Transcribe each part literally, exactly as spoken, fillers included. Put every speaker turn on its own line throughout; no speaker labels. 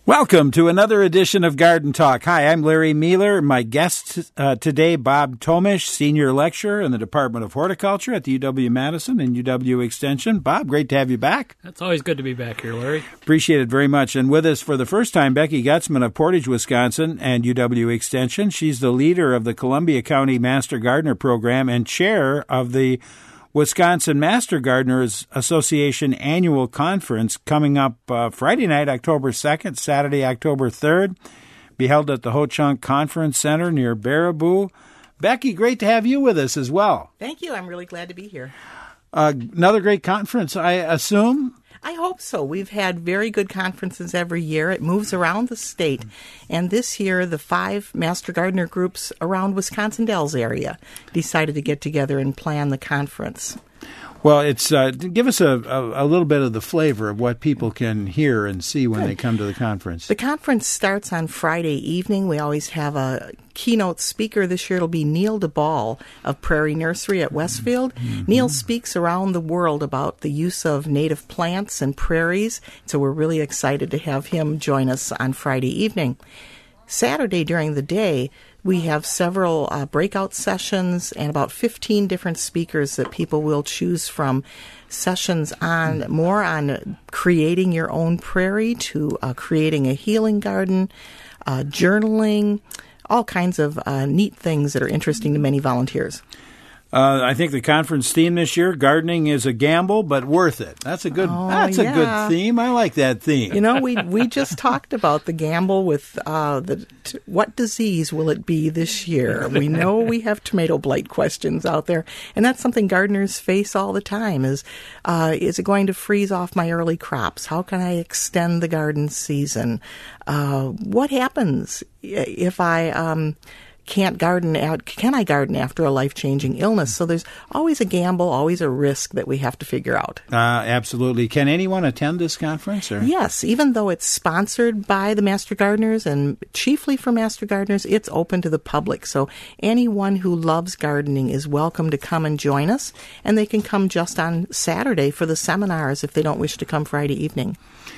Welcome to another edition of Garden Talk. Hi, I'm Larry Mueller. My guest uh, today, Bob Tomisch, Senior Lecturer in the Department of Horticulture at the U W-Madison and U W Extension. Bob, great to have you back.
It's always good to be back here, Larry.
Appreciate it very much. And with us for the first time, Becky Gutzman of Portage, Wisconsin and U W Extension. She's the leader of the Columbia County Master Gardener Program and chair of the Wisconsin Master Gardeners Association Annual Conference coming up uh, Friday night, October second, Saturday, October third, be held at the Ho-Chunk Conference Center near Baraboo. Becky, great to have you with us as well.
Thank you. I'm really glad to be here.
Uh, another great conference, I assume?
I hope so. We've had very good conferences every year. It moves around the state. And this year, the five Master Gardener groups around Wisconsin Dells area decided to get together and plan the conference.
Well, it's uh, give us a, a, a little bit of the flavor of what people can hear and see when Good. They come to the conference.
The conference starts on Friday evening. We always have a keynote speaker. This year it'll be Neil DeBall of Prairie Nursery at Westfield. Mm-hmm. Neil speaks around the world about the use of native plants and prairies, so we're really excited to have him join us on Friday evening. Saturday during the day, we have several uh, breakout sessions and about fifteen different speakers that people will choose from. Sessions on more on creating your own prairie to uh, creating a healing garden, uh, journaling, all kinds of uh, neat things that are interesting to many volunteers.
Uh, I think the conference theme this year, gardening is a gamble, but worth it. That's a good.
Oh,
that's
yeah.
a good theme. I like that theme.
You know, we we just talked about the gamble with uh, the t- what disease will it be this year? We know we have tomato blight questions out there, and that's something gardeners face all the time. Is uh, is it going to freeze off my early crops? How can I extend the garden season? Uh, what happens if I um, can't garden out, can I garden after a life-changing illness? So there's always a gamble, always a risk that we have to figure out.
Uh, absolutely. Can anyone attend this conference? Or?
Yes, even though it's sponsored by the Master Gardeners and chiefly for Master Gardeners, it's open to the public. So anyone who loves gardening is welcome to come and join us, and they can come just on Saturday for the seminars if they don't wish to come Friday evening.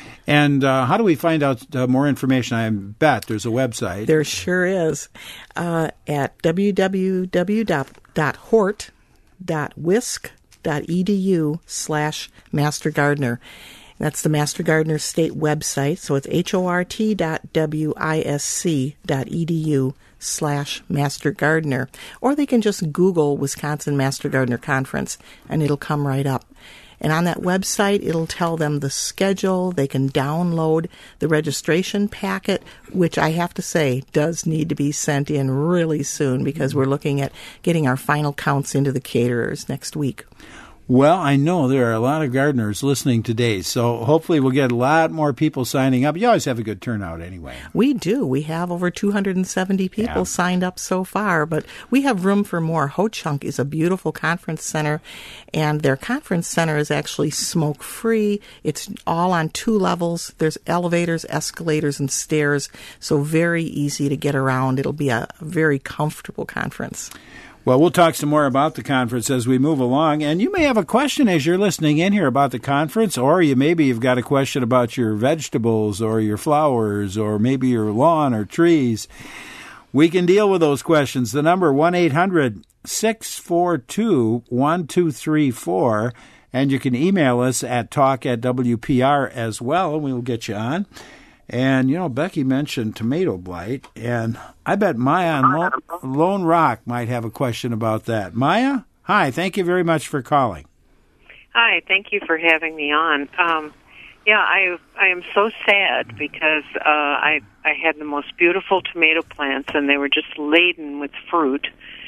And uh, how do we find out uh, more information? I bet there's a website.
There sure is. Uh, at w w w dot hort dot wisc dot e d u slash Master Gardener. That's the Master Gardener State website. So it's hort dot wisc dot e d u slash Master Gardener. Or they can just Google Wisconsin Master Gardener Conference, and it'll come right up. And on that website, it'll tell them the schedule. They can download the registration packet, which I have to say does need to be sent in really soon because we're looking at getting our final counts into the caterers next week.
Well, I know there are a lot of gardeners listening today, so hopefully we'll get a lot more people signing up. You always have a good turnout anyway.
We do. We have over two hundred seventy people yeah. signed up so far, but we have room for more. Ho-Chunk is a beautiful conference center, and their conference center is actually smoke-free. It's all on two levels. There's elevators, escalators, and stairs, so very easy to get around. It'll be a very comfortable conference.
Well, we'll talk some more about the conference as we move along, and you may have a question as you're listening in here about the conference, or you maybe you've got a question about your vegetables or your flowers or maybe your lawn or trees. We can deal with those questions. The number one eight hundred six four two one two three four, and you can email us at talk at W P R as well, and we'll get you on. And, you know, Becky mentioned tomato blight, and I bet Maya on Lone, Lone Rock might have a question about that. Maya, hi, thank you very much for calling.
Hi, thank you for having me on. Um, yeah, I I am so sad because uh, I I had the most beautiful tomato plants, and they were just laden with fruit,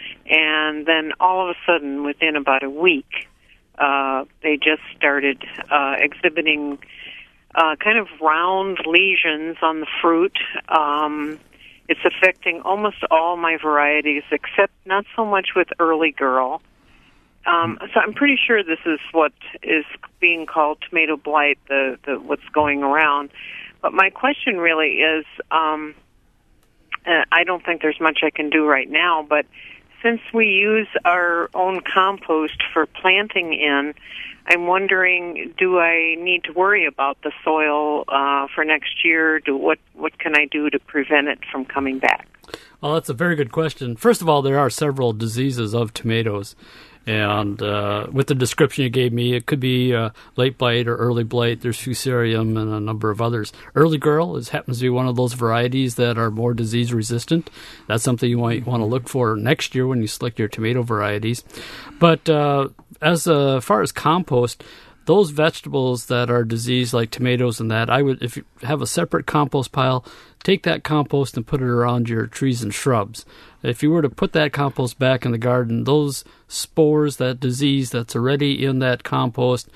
and then all of a sudden, within about a week, uh, they just started uh, exhibiting Uh, kind of round lesions on the fruit. Um, it's affecting almost all my varieties, except not so much with Early Girl. Um, so I'm pretty sure this is what is being called tomato blight, the, the what's going around. But my question really is, um, uh, I don't think there's much I can do right now, but since we use our own compost for planting in, I'm wondering, do I need to worry about the soil uh, for next year? Do what what can I do to prevent it from coming back?
Well, that's a very good question. First of all, there are several diseases of tomatoes. And uh, with the description you gave me, it could be uh, late blight or early blight. There's Fusarium and a number of others. Early girl is happens to be one of those varieties that are more disease resistant. That's something you might want to look for next year when you select your tomato varieties. But uh, as uh, far as compost, those vegetables that are diseased like tomatoes and that, I would, if you have a separate compost pile, take that compost and put it around your trees and shrubs. If you were to put that compost back in the garden, those spores, that disease that's already in that compost,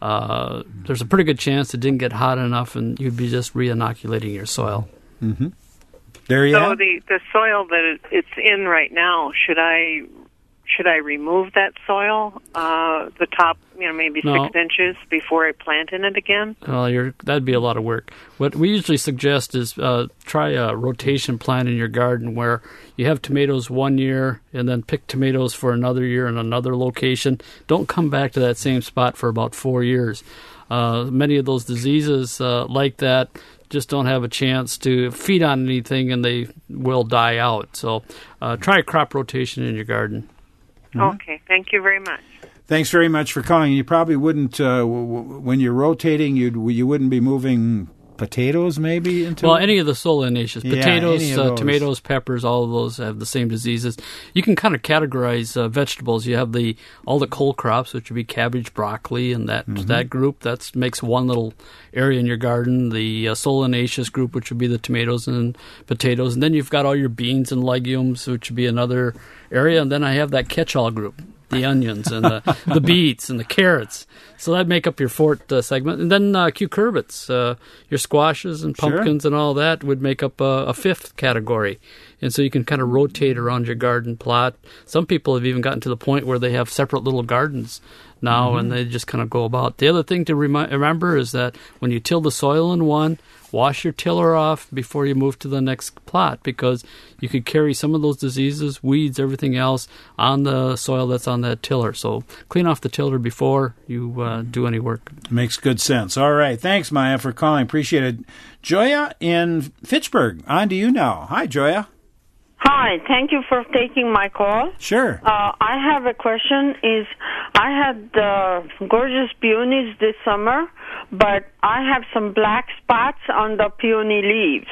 uh, there's a pretty good chance it didn't get hot enough and you'd be just re-inoculating your soil.
Mm-hmm. There you
so
are.
the, the soil that it's in right now, should I should I remove that soil, uh, the top, you know, maybe
No.
six inches before I plant in it again?
Well, you're, that'd be a lot of work. What we usually suggest is uh, try a rotation plant in your garden where you have tomatoes one year and then pick tomatoes for another year in another location. Don't come back to that same spot for about four years. Uh, many of those diseases uh, like that just don't have a chance to feed on anything and they will die out. So uh, try a crop rotation in your garden.
Mm-hmm.
Okay, thank you very much.
Thanks very much for calling. You probably wouldn't, uh, w- w- when you're rotating, you'd, you wouldn't be moving potatoes maybe into
Well,
it?
any of the solanaceous,
Yeah,
potatoes,
any of
uh,
those.
tomatoes, peppers, all of those have the same diseases. You can kind of categorize uh, vegetables. You have the all the cole crops, which would be cabbage, broccoli, and that
Mm-hmm.
that group. That makes one little area in your garden. The uh, solanaceous group, which would be the tomatoes and potatoes, and then you've got all your beans and legumes, which would be another area. And then I have that catch-all group. The onions and the, the beets and the carrots. So that make up your fourth uh, segment. And then uh, cucurbits, uh, your squashes and pumpkins and all that would make up uh, a fifth category. And so you can kind of rotate around your garden plot. Some people have even gotten to the point where they have separate little gardens now, mm-hmm. and they just kind of go about. The other thing to remi- remember is that when you till the soil in one, wash your tiller off before you move to the next plot, because you could carry some of those diseases, weeds, everything else on the soil that's on that tiller. So clean off the tiller before you uh, do any work.
Makes good sense. All right. Thanks, Maya, for calling. Appreciate it. Joya in Fitchburg, on to you now. Hi, Joya.
Hi, thank you for taking my call.
Sure.
Uh, I have a question. Is I had uh, gorgeous peonies this summer, but I have some black spots on the peony leaves.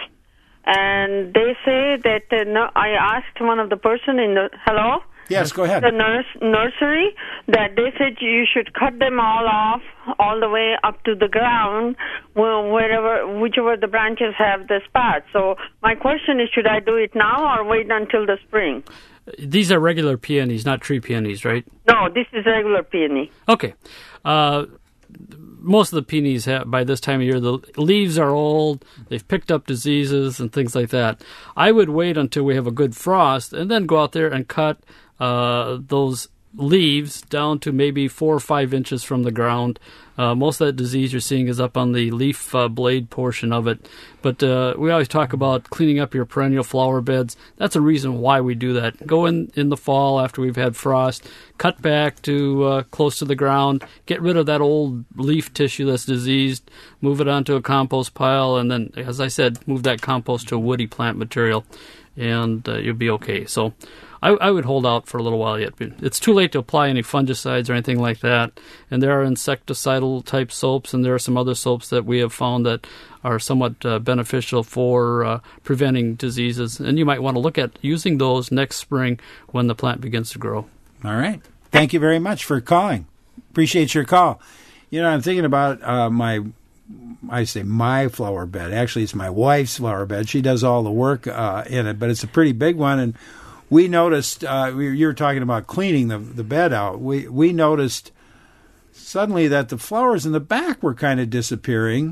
And they say that, uh, no, I asked one of the person in the, hello?
Yes, go ahead.
The nurse, nursery, that they said you should cut them all off all the way up to the ground, wherever, whichever the branches have the spots. So my question is, should I do it now or wait until the spring?
These are regular peonies, not tree peonies, right?
No, this is regular peony.
Okay. Uh, most of the peonies have, by this time of year, the leaves are old, they've picked up diseases and things like that. I would wait until we have a good frost and then go out there and cut uh, those leaves down to maybe four or five inches from the ground. Uh, most of that disease you're seeing is up on the leaf uh, blade portion of it. But uh, we always talk about cleaning up your perennial flower beds. That's a reason why we do that. Go in in the fall after we've had frost, cut back to uh, close to the ground, get rid of that old leaf tissue that's diseased, move it onto a compost pile, and then, as I said, move that compost to a woody plant material, and uh, you'll be okay. So I, I would hold out for a little while yet. It's too late to apply any fungicides or anything like that. And there are insecticidal type soaps, and there are some other soaps that we have found that are somewhat uh, beneficial for uh, preventing diseases. And you might want to look at using those next spring when the plant begins to grow.
All right. Thank you very much for calling. Appreciate your call. You know, I'm thinking about uh, my, I say my flower bed. Actually, it's my wife's flower bed. She does all the work uh, in it, but it's a pretty big one. And we noticed, uh, we, you were talking about cleaning the, the bed out. We, we noticed suddenly that the flowers in the back were kind of disappearing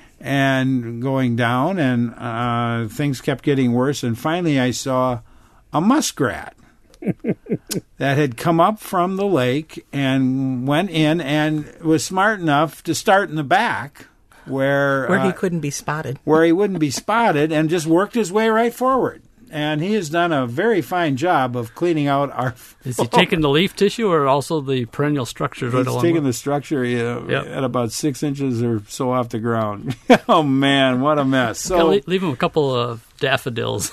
and going down, and uh, things kept getting worse. And finally I saw a muskrat that had come up from the lake and went in and was smart enough to start in the back where
Where he
uh,
couldn't be spotted.
where he wouldn't be spotted, and just worked his way right forward. and he has done a very fine job of cleaning out our.
Is he taking the leaf tissue or also the perennial structures right
He's
along?
taking
with?
the structure uh,
Yep.
at about six inches or so off the ground. Oh man, what a mess!
Gotta
So
le- leave him a couple of daffodils.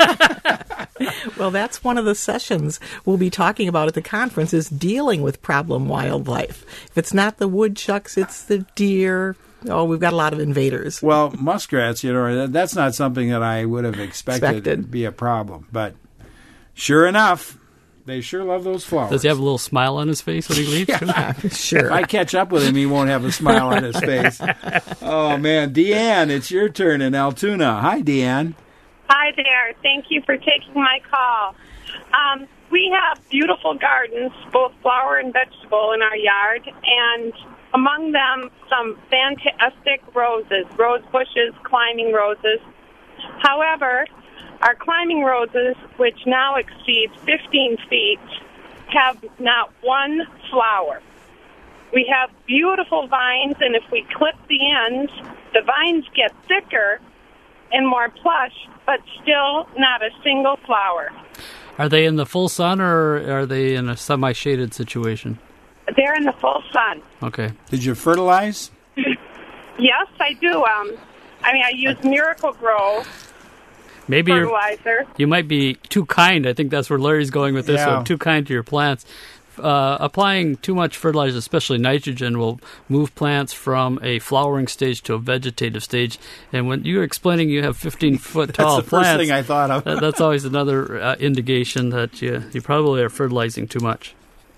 Well, that's one of the sessions we'll be talking about at the conference is dealing with problem wildlife. If it's not the woodchucks, it's the deer. Oh, we've got a lot of invaders.
well, muskrats, you know, that- that's not something that I would have expected,
Expected.
to be a problem, but sure enough, they sure love those flowers.
Does he have a little smile on his face when he leaves?
If
Sure.
I catch up with him, he won't have a smile on his face. Oh man, Deanne, it's your turn in Altoona. Hi, Deanne.
Hi there. Thank you for taking my call. Um, we have beautiful gardens, both flower and vegetable, in our yard, and among them some fantastic roses, rose bushes, climbing roses. However, our climbing roses, which now exceed fifteen feet, have not one flower. We have beautiful vines, and if we clip the ends, the vines get thicker and more plush, but still not a single flower.
Are they in the full sun or are they in a semi-shaded situation?
They're in the full sun.
Okay.
Did you fertilize?
Yes, I do. Um, I mean, I use Miracle Grow
Maybe you're,
fertilizer.
you might be too kind. I think that's where Larry's going with this
Yeah.
one. Too kind to your plants. Uh, applying too much fertilizer, especially nitrogen, will move plants from a flowering stage to a vegetative stage. And when you're explaining you have fifteen-foot tall
That's the first
plants,
thing I thought of.
that, that's always another uh, indication that you, you probably are fertilizing too much.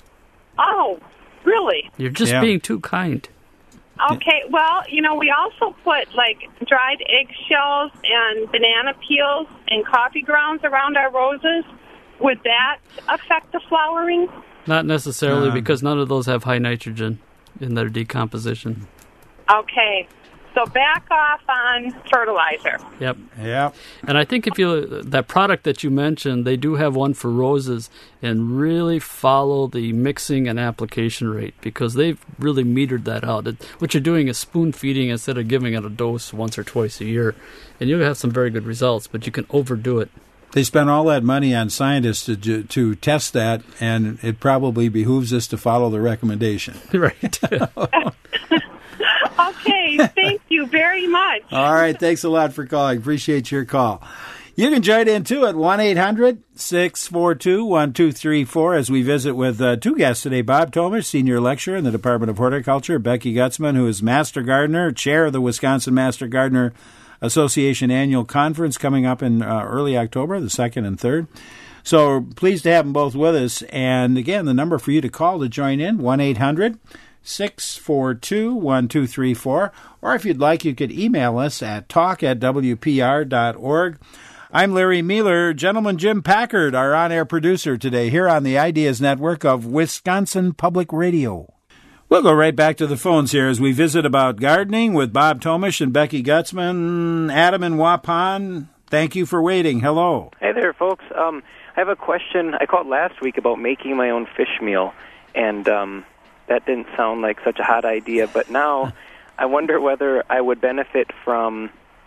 Oh, really?
You're just
Yeah.
being too kind.
Okay, well, you know, we also put, like, dried eggshells and banana peels and coffee grounds around our roses. Would that affect the flowering?
Not necessarily,
Um,
because none of those have high nitrogen in their decomposition.
Okay, so back off on fertilizer.
Yep.
Yeah.
And I think if you that product that you mentioned, they do have one for roses, and really follow the mixing and application rate because they've really metered that out. It, what you're doing is spoon feeding instead of giving it a dose once or twice a year, and you'll have some very good results. But you can overdo it.
They spent all that money on scientists to to, to test that, and it probably behooves us to follow the recommendation.
Right.
Okay, thank you very much.
All right, thanks a lot for calling. Appreciate your call. You can join in, too, at one eight hundred six four two one two three four as we visit with uh, two guests today, Bob Tomish, Senior Lecturer in the Department of Horticulture, Becky Gutzman, who is Master Gardener, Chair of the Wisconsin Master Gardener Association Annual Conference coming up in uh, early October, the second and third. So pleased to have them both with us. And, again, the number for you to call to join in, one eight hundred six four two one two three four. Or if you'd like, you could email us at talk at w p r dot org. I'm Larry Mealer. Gentleman Jim Packard, our on-air producer today here on the Ideas Network of Wisconsin Public Radio. We'll go right back to the phones here as we visit about gardening with Bob Tomish and Becky Gutzman. Adam in Waupun, thank you for waiting. Hello.
Hey there, folks. Um, I have a question. I called last week about making my own fish meal, and um, that didn't sound like such a hot idea. But now I wonder whether I would benefit from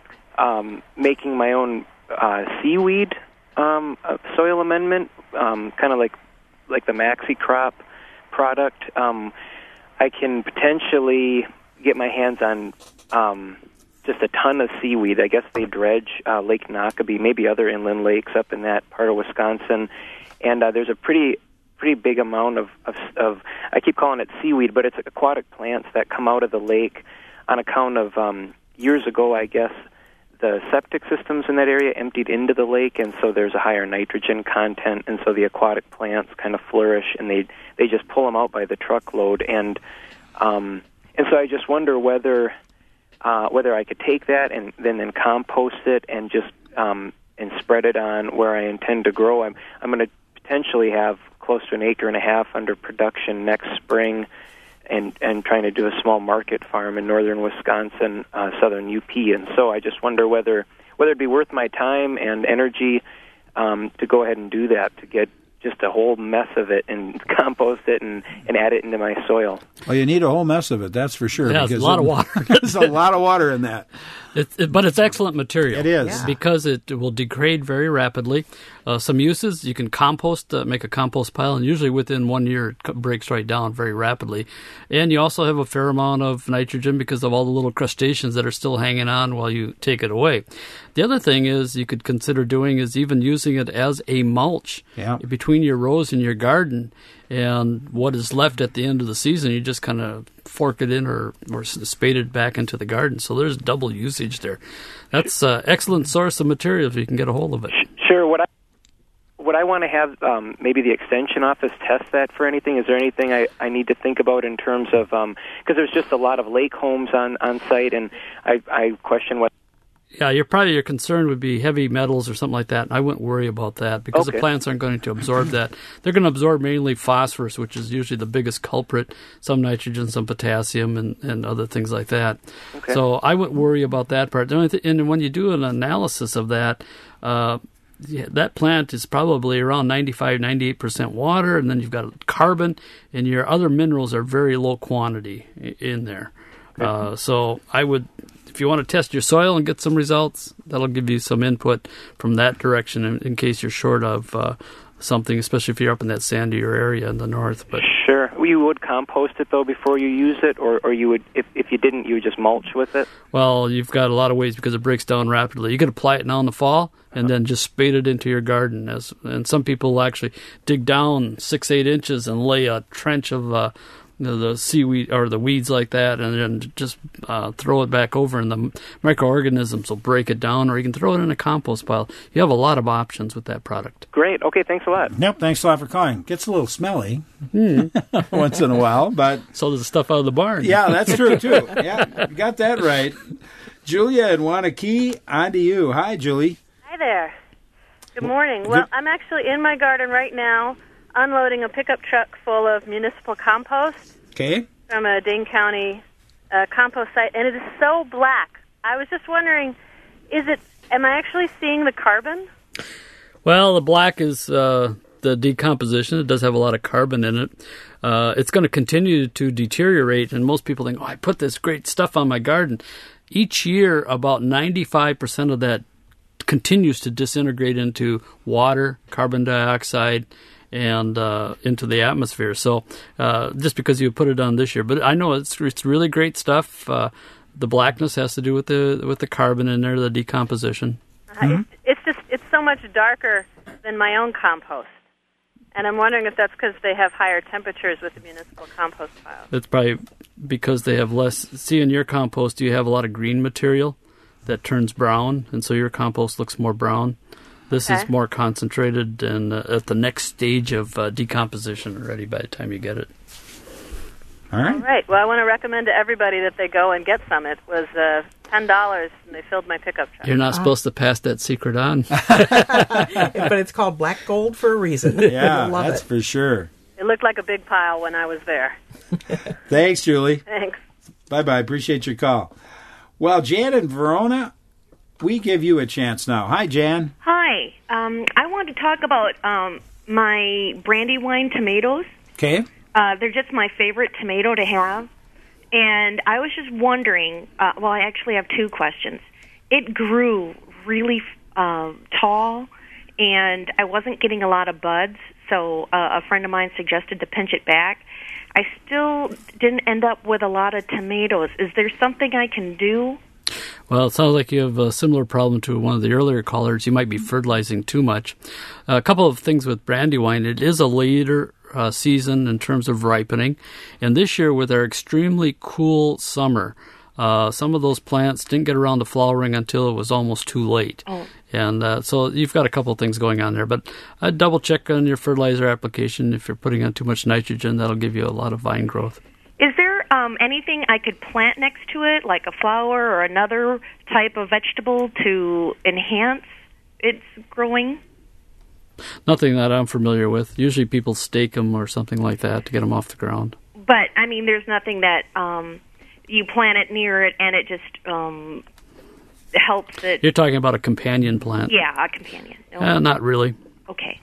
um, making my own uh, seaweed um, uh, soil amendment, um, kind of like like the Maxi Crop product. Um, I can potentially get my hands on um, just a ton of seaweed. I guess they dredge uh, Lake Nockabee, maybe other inland lakes up in that part of Wisconsin, and uh, there's a pretty pretty big amount of, of, of, I keep calling it seaweed, but it's aquatic plants that come out of the lake on account of, um, years ago, I guess, the septic systems in that area emptied into the lake, and so there's a higher nitrogen content, and so the aquatic plants kind of flourish, and they they just pull them out by the truckload, and um, and so I just wonder whether uh, whether I could take that and then then compost it and just um, and spread it on where I intend to grow. I'm I'm going to potentially have close to an acre and a half under production next spring, and and trying to do a small market farm in northern Wisconsin, uh, southern U P. And so I just wonder whether whether it'd be worth my time and energy um, to go ahead and do that, to get just a whole mess of it and compost it and, and add it into my soil.
Well, you need a whole mess of it, that's for sure.
Yeah, it's
because
a lot
it,
of water.
There's a lot of water in that.
It, it, but it's excellent material.
It is.
Yeah.
Because it will degrade very rapidly. Uh, some uses, you can compost, uh, make a compost pile, and usually within one year it co- breaks right down very rapidly. And you also have a fair amount of nitrogen because of all the little crustaceans that are still hanging on while you take it away. The other thing is you could consider doing is even using it as a mulch
Yeah.
between your rows in your garden. And what is left at the end of the season, you just kind of fork it in or, or spade it back into the garden. So there's double usage there. That's an excellent source of material if you can get a hold of it.
Sure. What I would I want to have um, maybe the extension office test that for anything? Is there anything I, I need to think about in terms of because there's just a lot of lake homes on, on site, and I, I question what.
Yeah, your probably your concern would be heavy metals or something like that. I wouldn't worry about that because
Okay.
the plants aren't going to absorb that. They're going to absorb mainly phosphorus, which is usually the biggest culprit, some nitrogen, some potassium, and, and other things like that.
Okay.
So I wouldn't worry about that part. The only th- and when you do an analysis of that, uh, yeah, that plant is probably around ninety-five, ninety-eight percent water, and then you've got carbon, and your other minerals are very low quantity i- in there. Uh, so I would, if you want to test your soil and get some results, that'll give you some input from that direction in, in case you're short of uh, something, especially if you're up in that sandier area in the north. But
Sure. You would compost it, though, before you use it, or, or you would, if, if you didn't, you would just mulch with it?
well, you've got a lot of ways because it breaks down rapidly. You can apply it now in the fall and then just spade it into your garden. As and some people will actually dig down six, eight inches and lay a trench of uh, you know, the seaweed or the weeds like that, and then just uh, throw it back over, and the microorganisms will break it down, or you can throw it in a compost pile. You have a lot of options with that product.
Great. Okay, thanks a lot.
Nope, thanks a lot for calling. Gets a little smelly once in a while, but
So does the stuff out of the barn.
yeah, that's true too. Yeah, you got that right. Julia in Wanakee, on to you. Hi, Julie.
Hi there. Good morning. Well, I'm actually in my garden right now unloading a pickup truck full of municipal compost
Okay.
from a Dane County uh, compost site, and it is so black. I was just wondering, is it? Am I actually seeing the carbon?
Well, the black is uh, the decomposition. It does have a lot of carbon in it. Uh, it's going to continue to deteriorate, and most people think, oh, I put this great stuff on my garden. Each year, about ninety-five percent of that continues to disintegrate into water, carbon dioxide, and uh, into the atmosphere. So uh, just because you put it on this year. But I know it's it's really great stuff. Uh, the blackness has to do with the with the carbon in there, the decomposition.
Uh, it's, it's just it's so much darker than my own compost, and I'm wondering if that's because they have higher temperatures with the municipal compost piles.
It's probably because they have less. See, in your compost, you have a lot of green material that turns brown, and so your compost looks more brown. This
Okay.
is more concentrated and uh, at the next stage of uh, decomposition already by the time you get it.
All right.
All right. Well, I want to recommend to everybody that they go and get some. It was uh, ten dollars, and they filled my pickup truck.
You're not supposed to pass that secret on.
But it's called black gold for a reason.
Yeah,
You'll love
that's
it.
for sure.
It looked like a big pile when I was there.
Thanks, Julie.
Thanks.
Bye-bye. Appreciate your call. Well, Jan in Verona, we give you a chance now. Hi, Jan.
Hi. Um, I want to talk about um, my Brandywine tomatoes.
Okay.
Uh, they're just my favorite tomato to have. And I was just wondering, uh, well, I actually have two questions. It grew really um, tall, and I wasn't getting a lot of buds, so uh, a friend of mine suggested to pinch it back. I still didn't end up with a lot of tomatoes. Is there something I can do?
Well, it sounds like you have a similar problem to one of the earlier callers. You might be fertilizing too much. A couple of things with Brandywine. It is a later uh, season in terms of ripening. And this year, with our extremely cool summer, uh, some of those plants didn't get around to flowering until it was almost too late.
Oh.
And uh, so you've got a couple of things going on there. But I'd double check on your fertilizer application. If you're putting on too much nitrogen, that'll give you a lot of vine growth.
Is there um, anything I could plant next to it, like a flower or another type of vegetable to enhance its growing?
Nothing that I'm familiar with. Usually people stake them or something like that to get them off the ground.
But, I mean, there's nothing that um, you plant it near it and it just um, helps it.
You're talking about a companion plant.
Yeah, a companion. No.
Uh, not really.
Okay.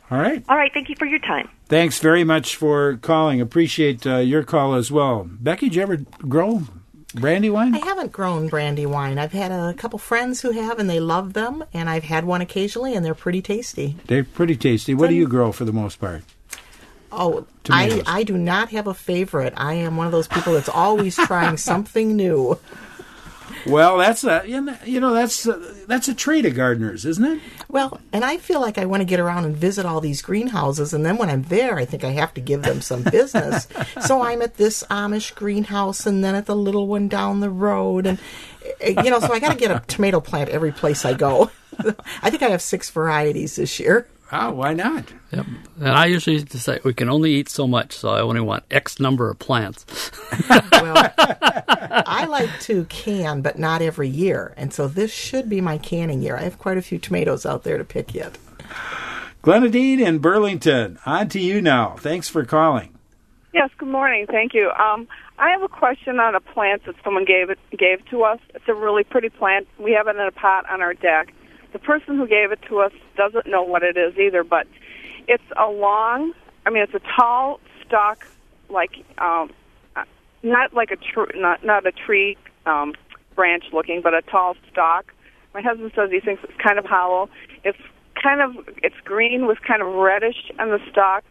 All right.
All right. Thank you for your time.
Thanks very much for calling. Appreciate uh, your call as well. Becky, did you ever grow brandywine?
I haven't grown brandywine. I've had a couple friends who have, and they love them, and I've had one occasionally, and they're pretty tasty.
They're pretty tasty. What do you grow for the most part?
Oh,
Tomatoes.
I, I do not have a favorite. I am one of those people that's always trying something new.
Well, that's a you know, you know that's a, that's a trait of gardeners, isn't it?
Well, and I feel like I want to get around and visit all these greenhouses, and then when I'm there, I think I have to give them some business. So I'm at this Amish greenhouse, and then at the little one down the road, and you know, so I got to get a tomato plant every place I go. I think I have six varieties this year.
Oh, why not?
Yep. And I usually decide we can only eat so much, so I only want X number of plants.
Well, I like to can, but not every year. And so this should be my canning year. I have quite a few tomatoes out there to pick yet.
Glenadine in Burlington, on to you now. Thanks for calling.
Yes, good morning. Thank you. Um, I have a question on a plant that someone gave it gave to us. It's a really pretty plant. We have it in a pot on our deck. The person who gave it to us doesn't know what it is either, but it's a long, I mean, it's a tall stalk, like, um, not like a tree, not, not a tree um, branch looking, but a tall stalk. My husband says he thinks it's kind of hollow. It's kind of, it's green with kind of reddish on the stalk,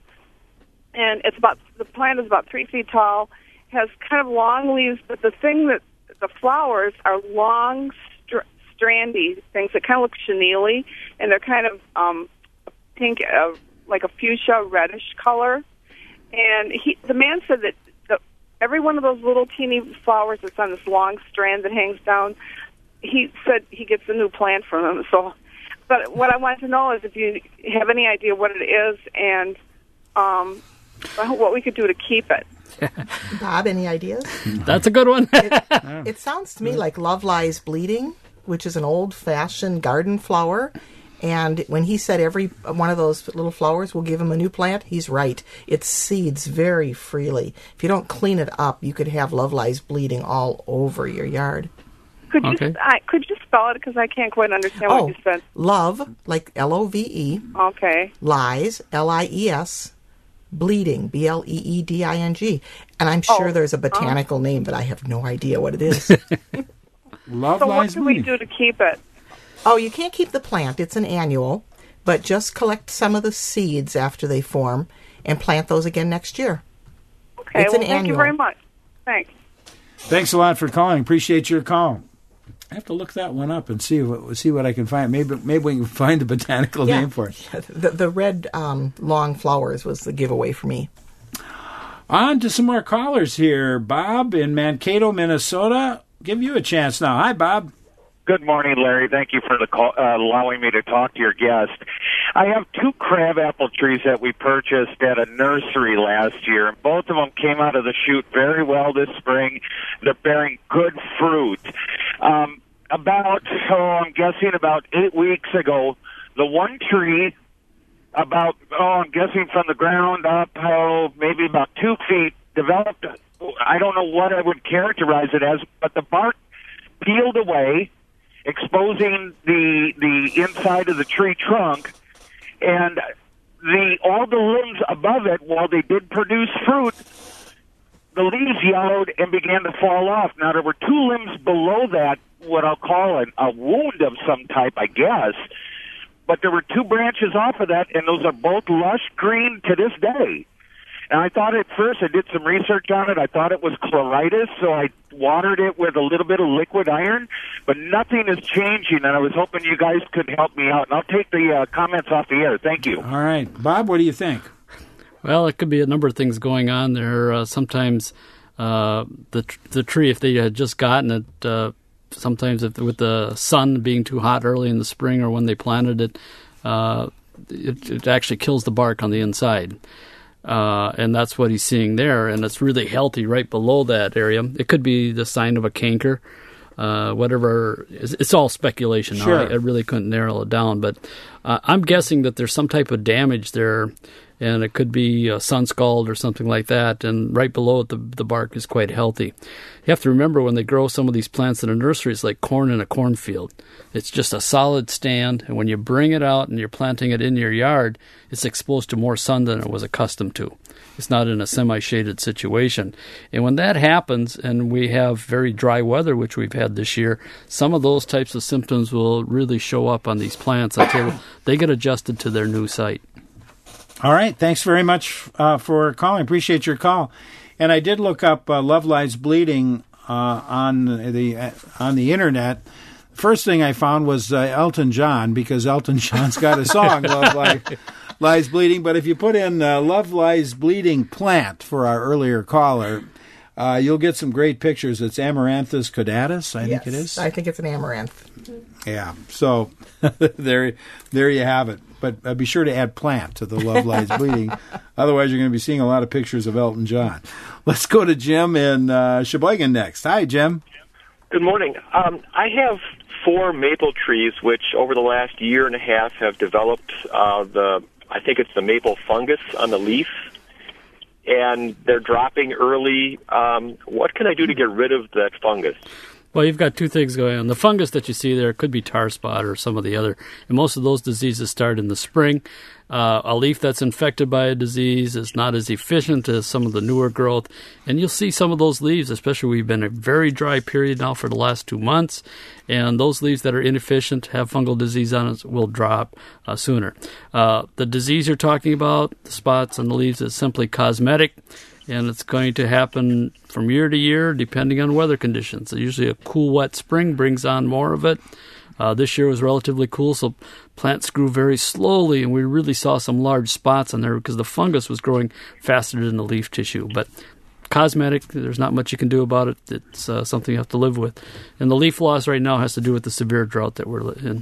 and it's about, the plant is about three feet tall, has kind of long leaves, but the thing that, the flowers are long, str- strandy things that kind of look chenille, and they're kind of um, pink, uh, like a fuchsia reddish color. And he, the man said that the, every one of those little teeny flowers that's on this long strand that hangs down, he said he gets a new plant from them. So, but what I want to know is if you have any idea what it is and um, what we could do to keep it.
Bob, any ideas?
That's a good one.
it, it sounds to me like Love Lies Bleeding, which is an old-fashioned garden flower. And when he said every one of those little flowers will give him a new plant, he's right. It seeds very freely. If you don't clean it up, you could have Love Lies Bleeding all over your yard.
Could you
Okay.
I, could you spell it, because I can't quite understand
Oh,
what you said.
love, like L O V E,
Okay.
lies, L I E S, bleeding, B L E E D I N G. And I'm sure
Oh,
there's a botanical name, but I have no idea what it is.
Love
So what
lies
can we
bleeding.
do to keep it?
Oh, you can't keep the plant. It's an annual, but just collect some of the seeds after they form and plant those again next year.
Okay,
It's
well,
an
thank
annual.
you very much. Thanks.
Thanks a lot for calling. Appreciate your call. I have to look that one up and see what see what I can find. Maybe maybe we can find a botanical
Yeah.
name for it.
The, the red um, long flowers was the giveaway for me.
On to some more callers here. Bob in Mankato, Minnesota. Give you a chance now. Hi, Bob.
Good morning, Larry. Thank you for the call, uh, allowing me to talk to your guest. I have two crabapple trees that we purchased at a nursery last year, and both of them came out of the chute very well this spring. They're bearing good fruit. Um, about, oh, I'm guessing about eight weeks ago, the one tree, about, oh, I'm guessing from the ground up, oh, maybe about two feet, developed, I don't know what I would characterize it as, but the bark peeled away, exposing the the inside of the tree trunk, and the all the limbs above it, while they did produce fruit, the leaves yellowed and began to fall off. Now, there were two limbs below that, what I'll call an, a wound of some type, I guess, but there were two branches off of that, and those are both lush green to this day. And I thought at first, I did some research on it, I thought it was chloritis, so I watered it with a little bit of liquid iron, but nothing is changing, and I was hoping you guys could help me out. And I'll take the uh, comments off the air. Thank you.
All right. Bob, what do you think?
Well, it could be a number of things going on there. Uh, sometimes uh, the tr- the tree, if they had just gotten it, uh, sometimes if, with the sun being too hot early in the spring or when they planted it, uh, it, it actually kills the bark on the inside. Uh, and that's what he's seeing there, and it's really healthy right below that area. It could be the sign of a canker, uh, whatever. It's, it's all speculation.
Sure.
I, I really couldn't narrow it down, but uh, I'm guessing that there's some type of damage there and it could be a sun scald or something like that, and right below it the, the bark is quite healthy. You have to remember when they grow some of these plants in a nursery, it's like corn in a cornfield. It's just a solid stand, and when you bring it out and you're planting it in your yard, it's exposed to more sun than it was accustomed to. It's not in a semi-shaded situation. And when that happens, and we have very dry weather, which we've had this year, some of those types of symptoms will really show up on these plants until they get adjusted to their new site.
All right. Thanks very much uh, for calling. Appreciate your call. And I did look up uh, Love Lies Bleeding uh, on the uh, on the internet. First thing I found was uh, Elton John, because Elton John's got a song, Love Lies, Lies Bleeding. But if you put in uh, Love Lies Bleeding plant for our earlier caller, uh, you'll get some great pictures. It's Amaranthus caudatus, I
yes,
think it is.
I think it's an amaranth.
Yeah. So there, there you have it. But uh, be sure to add plant to the Love Lies Bleeding. Otherwise, you're going to be seeing a lot of pictures of Elton John. Let's go to Jim in uh, Sheboygan next. Hi, Jim.
Good morning. Um, I have four maple trees which over the last year and a half have developed uh, the, I think it's the maple fungus on the leaf, and they're dropping early. Um, what can I do to get rid of that fungus?
Well, you've got two things going on. The fungus that you see there could be tar spot or some of the other. And most of those diseases start in the spring. Uh, a leaf that's infected by a disease is not as efficient as some of the newer growth. And you'll see some of those leaves, especially we've been in a very dry period now for the last two months. And those leaves that are inefficient, have fungal disease on it, will drop uh, sooner. Uh, the disease you're talking about, the spots on the leaves, is simply cosmetic. And it's going to happen from year to year, depending on weather conditions. So usually a cool, wet spring brings on more of it. Uh, this year was relatively cool, so plants grew very slowly, and we really saw some large spots on there because the fungus was growing faster than the leaf tissue. But cosmetic, there's not much you can do about it. It's uh, something you have to live with. And the leaf loss right now has to do with the severe drought that we're in.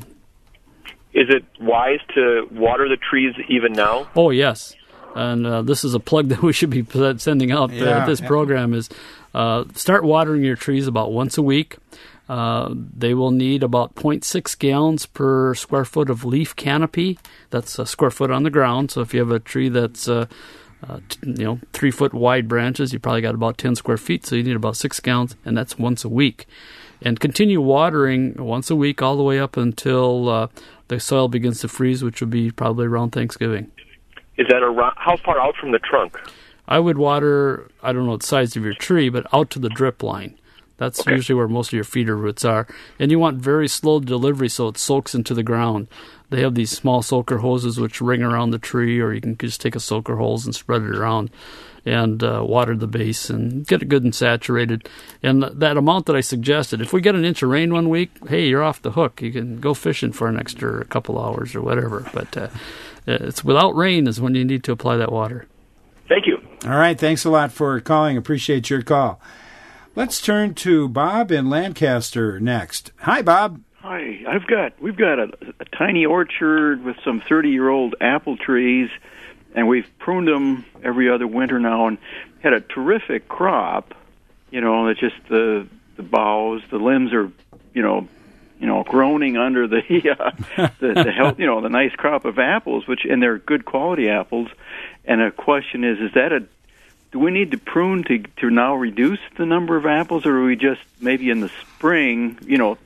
Is it wise to water the trees even now?
Oh, yes. And uh, this is a plug that we should be sending out yeah, uh, this yeah. program is uh, start watering your trees about once a week. Uh, they will need about zero point six gallons per square foot of leaf canopy. That's a square foot on the ground. So if you have a tree that's uh, uh, t- you know three foot wide branches, you probably got about ten square feet. So you need about six gallons, and that's once a week. And continue watering once a week all the way up until uh, the soil begins to freeze, which will be probably around Thanksgiving.
Is that around, how far out from the trunk?
I would water, I don't know the size of your tree, but out to the drip line. That's okay. Usually where most of your feeder roots are. And you want very slow delivery so it soaks into the ground. They have these small soaker hoses which ring around the tree, or you can just take a soaker hose and spread it around and uh, water the base and get it good and saturated. And that amount that I suggested, if we get an inch of rain one week, hey, you're off the hook. You can go fishing for an extra couple hours or whatever. But uh, it's without rain is when you need to apply that water.
Thank you.
All right. Thanks a lot for calling. Appreciate your call. Let's turn to Bob in Lancaster next. Hi, Bob.
Hi. I've got we've got a, a tiny orchard with some thirty-year-old apple trees, and we've pruned them every other winter now, and had a terrific crop. You know, it's just the the boughs, the limbs are, you know, you know, groaning under the uh, the, the health, you know, the nice crop of apples, which and they're good quality apples. And the question is, is that a do we need to prune to to now reduce the number of apples, or are we just maybe in the spring, you know,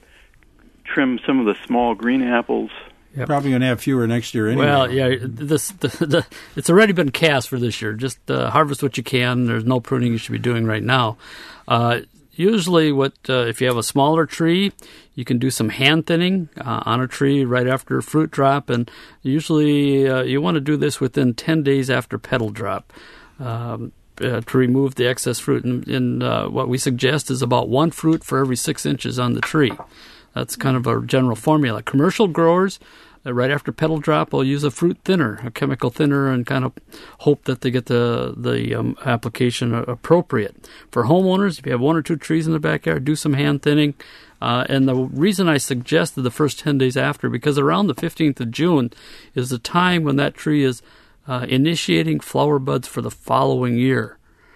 trim some of the small green apples?
Yep. Probably going to have fewer next year anyway.
Well, yeah, this the, the, it's already been cast for this year. Just uh, harvest what you can. There's no pruning you should be doing right now. Uh, usually, what uh, if you have a smaller tree, you can do some hand thinning uh, on a tree right after fruit drop, and usually uh, you want to do this within ten days after petal drop. Um, Uh, to remove the excess fruit. And, and uh, what we suggest is about one fruit for every six inches on the tree. That's kind of a general formula. Commercial growers, uh, right after petal drop, will use a fruit thinner, a chemical thinner, and kind of hope that they get the, the um, application appropriate. For homeowners, if you have one or two trees in the backyard, do some hand thinning. Uh, and the reason I suggested the first ten days after, because around the fifteenth of June is the time when that tree is Uh, initiating flower buds for the following year.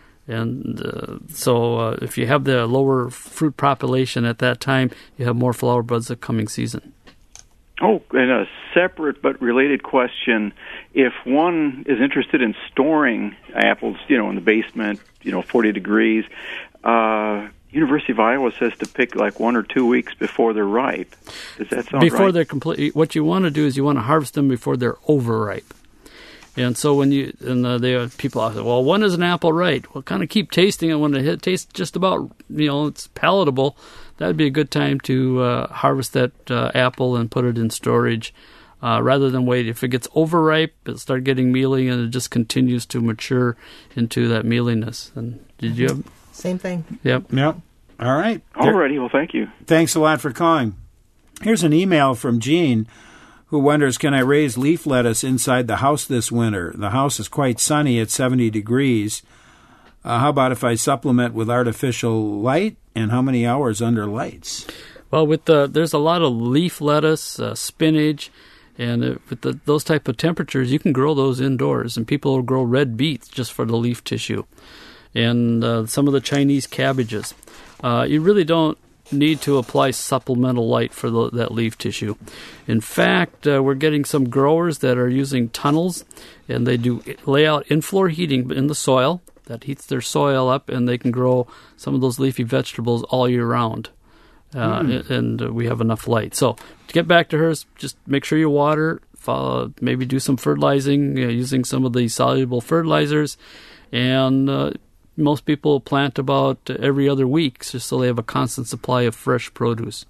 And uh, so uh, if you have the lower fruit population at that time, you have more flower buds the coming season.
Oh, and a separate but related question. If one is interested in storing apples, you know, in the basement, you know, forty degrees, uh, University of Iowa says to pick like one or two weeks before they're ripe. Does that sound
before
right?
they're complete, what you want to do is you want to harvest them before they're overripe. And so when you and uh, they people say, well, when is an apple right? Well, kind of keep tasting it when it hit, tastes just about, you know, it's palatable. That would be a good time to uh, harvest that uh, apple and put it in storage, uh, rather than wait. If it gets overripe, it'll start getting mealy, and it just continues to mature into that mealiness. And did you have?
Same thing.
Yep.
Yep. All right.
Alrighty. Well, thank you.
Thanks a lot for calling. Here's an email from Jean, who wonders, can I raise leaf lettuce inside the house this winter? The house is quite sunny at seventy degrees. Uh, how about if I supplement with artificial light, and how many hours under lights?
Well, with the there's a lot of leaf lettuce, uh, spinach, and uh, with the, those type of temperatures, you can grow those indoors, and people will grow red beets just for the leaf tissue, and uh, some of the Chinese cabbages. Uh, you really don't need to apply supplemental light for the, that leaf tissue. In fact, uh, we're getting some growers that are using tunnels, and they do lay out in-floor heating in the soil. That heats their soil up, and they can grow some of those leafy vegetables all year round. Uh, mm. And uh, we have enough light. So to get back to hers, just make sure you water, follow, maybe do some fertilizing uh, using some of the soluble fertilizers. And uh, most people plant about every other week just so they have a constant supply of fresh produce.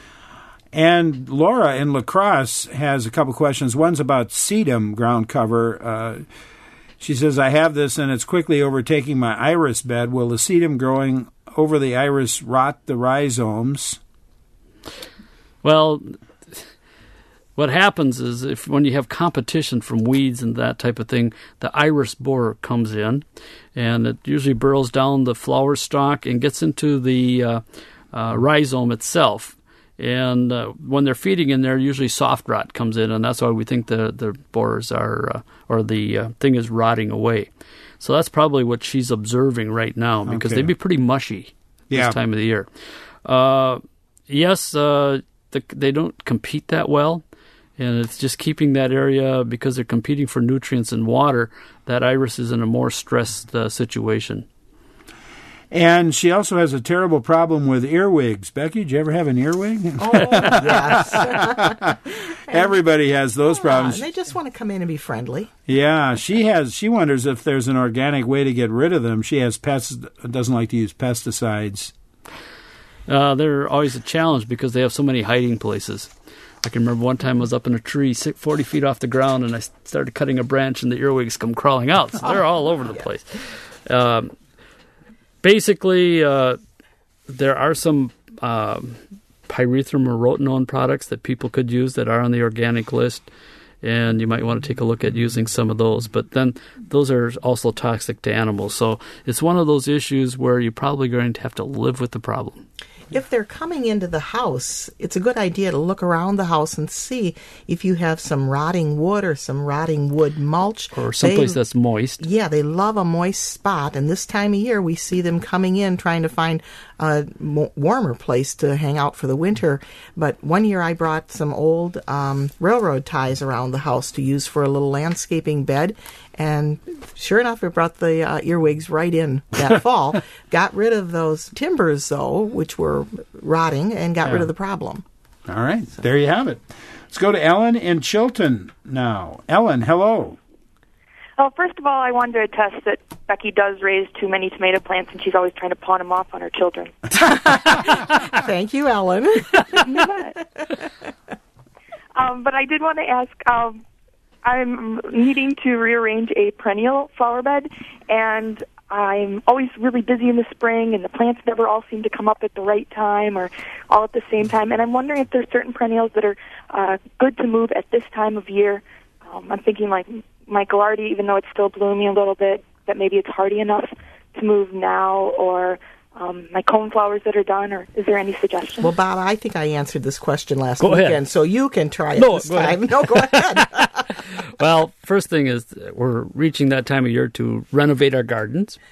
And Laura in La Crosse has a couple questions. One's about sedum ground cover. Uh, she says, I have this and it's quickly overtaking my iris bed. Will the sedum growing over the iris rot the rhizomes?
Well, what happens is if when you have competition from weeds and that type of thing, the iris borer comes in, and it usually burrows down the flower stalk and gets into the uh, uh, rhizome itself. And uh, when they're feeding in there, usually soft rot comes in, and that's why we think the, the borers are, uh, or the uh, thing is rotting away. So that's probably what she's observing right now, because
Okay.
they'd be pretty mushy
Yeah.
this time of the year. Uh, yes, uh, the, they don't compete that well, and it's just keeping that area, because they're competing for nutrients and water, that iris is in a more stressed uh, situation.
And she also has a terrible problem with earwigs. Becky, did you ever have an earwig?
Oh, yes.
Everybody has those
Yeah,
problems.
and they just want to come in and be friendly.
Yeah, she has. She wonders if there's an organic way to get rid of them. She has pets, doesn't like to use pesticides.
Uh, they're always a challenge because they have so many hiding places. I can remember one time I was up in a tree forty feet off the ground, and I started cutting a branch, and the earwigs come crawling out. So they're all over the place. Um, basically, uh, there are some um, pyrethrum or rotenone products that people could use that are on the organic list, and you might want to take a look at using some of those. But then those are also toxic to animals. So it's one of those issues where you're probably going to have to live with the problem.
If they're coming into the house, it's a good idea to look around the house and see if you have some rotting wood or some rotting wood mulch.
Or someplace
They-
that's moist.
Yeah, they love a moist spot, and this time of year we see them coming in trying to find a mo- warmer place to hang out for the winter. But one year I brought some old um, railroad ties around the house to use for a little landscaping bed, and sure enough, it brought the uh, earwigs right in that fall. Got rid of those timbers, though, which were rotting, and got rid
Yeah.
of the problem.
All right, there you have it. Let's go to Ellen in Chilton now. Ellen, hello.
Well, first of all, I wanted to attest that Becky does raise too many tomato plants, and she's always trying to pawn them off on her children.
Thank you, Ellen.
um, but I did want to ask, um, I'm needing to rearrange a perennial flower bed, and I'm always really busy in the spring, and the plants never all seem to come up at the right time or all at the same time. And I'm wondering if there's certain perennials that are uh, good to move at this time of year. Um, I'm thinking like my gaillardia, even though it's still blooming a little bit, that maybe it's hardy enough to move now, or um, my coneflowers that are done, or is there any suggestions?
Well, Bob, I think I answered this question last
Go ahead.
weekend, so you can try it
No,
this
go
time.
ahead.
No, go ahead.
Well, first thing is we're reaching that time of year to renovate our gardens.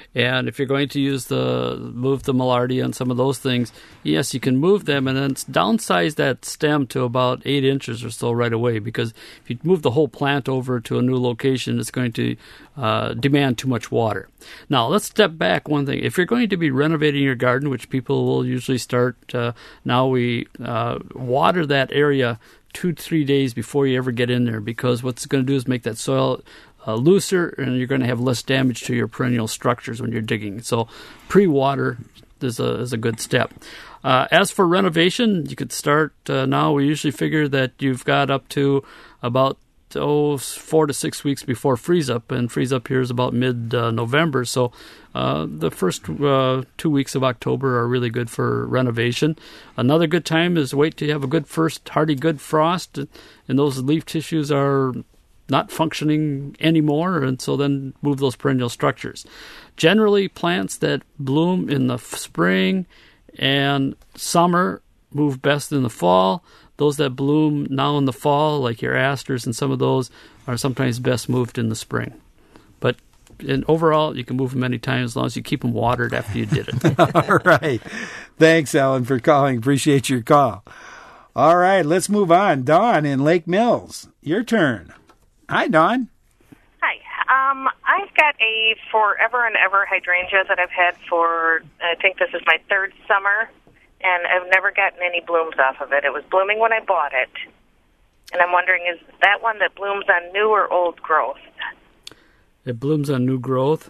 And if you're going to use the move the Millardia and some of those things, yes, you can move them and then downsize that stem to about eight inches or so right away. Because if you move the whole plant over to a new location, it's going to uh, demand too much water. Now, let's step back one thing. If you're going to be renovating your garden, which people will usually start, uh, now we uh, water that area two, three days before you ever get in there, because what's going to do is make that soil uh, looser, and you're going to have less damage to your perennial structures when you're digging. So pre-water is a, is a good step. Uh, as for renovation, you could start uh, now. We usually figure that you've got up to about oh, four to six weeks before freeze up, and freeze up here is about mid-November. Uh, so uh, the first uh, two weeks of October are really good for renovation. Another good time is wait till you have a good first hardy good frost, and those leaf tissues are not functioning anymore, and so then move those perennial structures. Generally, plants that bloom in the spring and summer move best in the fall. Those that bloom now in the fall, like your asters and some of those, are sometimes best moved in the spring. But in overall, you can move them many times as long as you keep them watered after you did it.
All right. Thanks, Alan, for calling. Appreciate your call. All right, let's move on. Dawn in Lake Mills, your turn. Hi, Dawn.
Hi. Um, I've got a forever and ever hydrangea that I've had for, I think this is my third summer. And I've never gotten any blooms off of it. It was blooming when I bought it. And I'm wondering, is that one that blooms on new or old growth?
It blooms on new growth.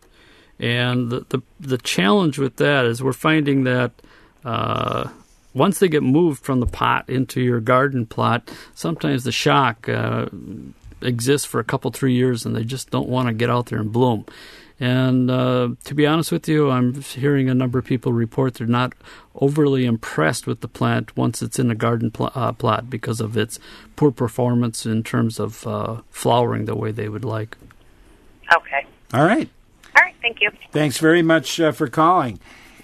And the the, the challenge with that is we're finding that uh, once they get moved from the pot into your garden plot, sometimes the shock uh, exists for a couple, three years, and they just don't want to get out there and bloom. And uh, to be honest with you, I'm hearing a number of people report they're not overly impressed with the plant once it's in a garden pl- uh, plot because of its poor performance in terms of uh, flowering the way they would like.
Okay.
All right.
All right, thank you.
Thanks very much uh, for calling.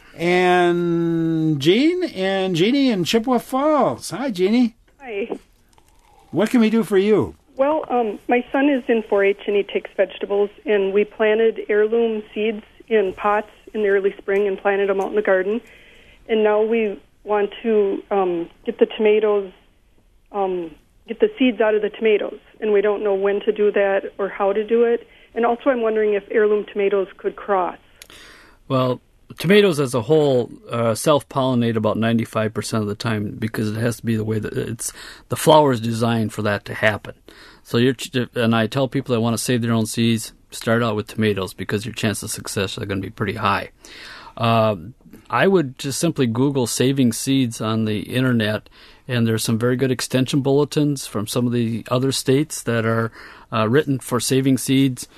And Jean and Jeannie in Chippewa Falls. Hi, Jeannie.
Hi.
What can we do for you?
Well, um, my son is in four H and he takes vegetables, and we planted heirloom seeds in pots in the early spring and planted them out in the garden. And now we want to um, get the tomatoes, um, get the seeds out of the tomatoes, and we don't know when to do that or how to do it. And also I'm wondering if heirloom tomatoes could cross.
Well, tomatoes as a whole uh, self-pollinate about ninety-five percent of the time because it has to be the way that it's the flower is designed for that to happen. So you're, and I tell people that want to save their own seeds, start out with tomatoes because your chances of success are going to be pretty high. Uh, I would just simply Google saving seeds on the internet, and there's some very good extension bulletins from some of the other states that are uh, written for saving seeds,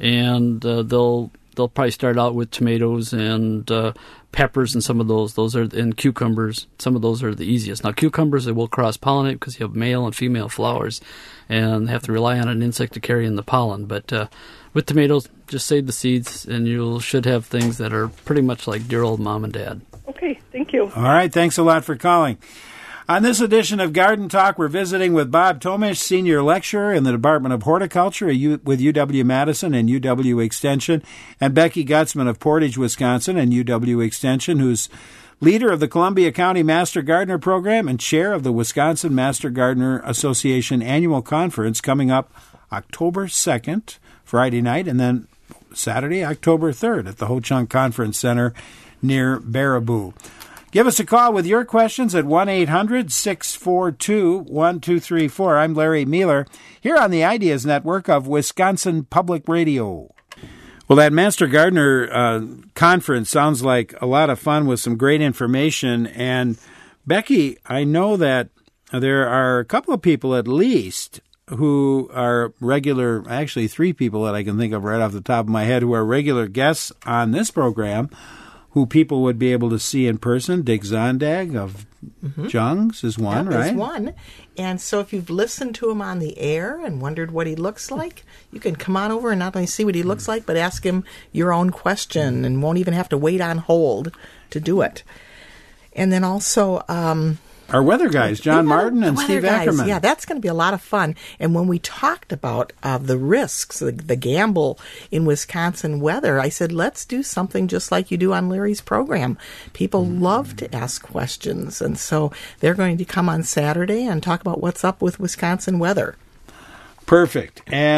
and uh, they'll they'll probably start out with tomatoes and uh, peppers and some of those. Those are and cucumbers. Some of those are the easiest. Now cucumbers, they will cross-pollinate because you have male and female flowers, and have to rely on an insect to carry in the pollen. But uh, with tomatoes, just save the seeds, and you should have things that are pretty much like dear old mom and dad.
Okay, thank you.
All right, thanks a lot for calling. On this edition of Garden Talk, we're visiting with Bob Tomish, Senior Lecturer in the Department of Horticulture with U W-Madison and U W Extension, and Becky Gutzman of Portage, Wisconsin and U W Extension, who's leader of the Columbia County Master Gardener Program and chair of the Wisconsin Master Gardener Association Annual Conference coming up October second, Friday night, and then Saturday, October third at the Ho Chunk Conference Center near Baraboo. Give us a call with your questions at one eight hundred six four two one two three four. I'm Larry Mueller, here on the Ideas Network of Wisconsin Public Radio. Well, that Master Gardener uh, conference sounds like a lot of fun with some great information. And, Becky, I know that there are a couple of people at least who are regular, actually three people that I can think of right off the top of my head, who are regular guests on this program, who people would be able to see in person. Dick Zondag of mm-hmm. Jungs is one,
yep,
right?
Is one. And so if you've listened to him on the air and wondered what he looks like, you can come on over and not only see what he looks like, but ask him your own question and won't even have to wait on hold to do it. And then also, um,
our weather guys, John
Yeah,
Martin and
weather
Steve
guys.
Ackerman.
Yeah, that's going to be a lot of fun. And when we talked about uh, the risks, the, the gamble in Wisconsin weather, I said, let's do something just like you do on Larry's program. People mm-hmm. love to ask questions. And so they're going to come on Saturday and talk about what's up with Wisconsin weather.
Perfect.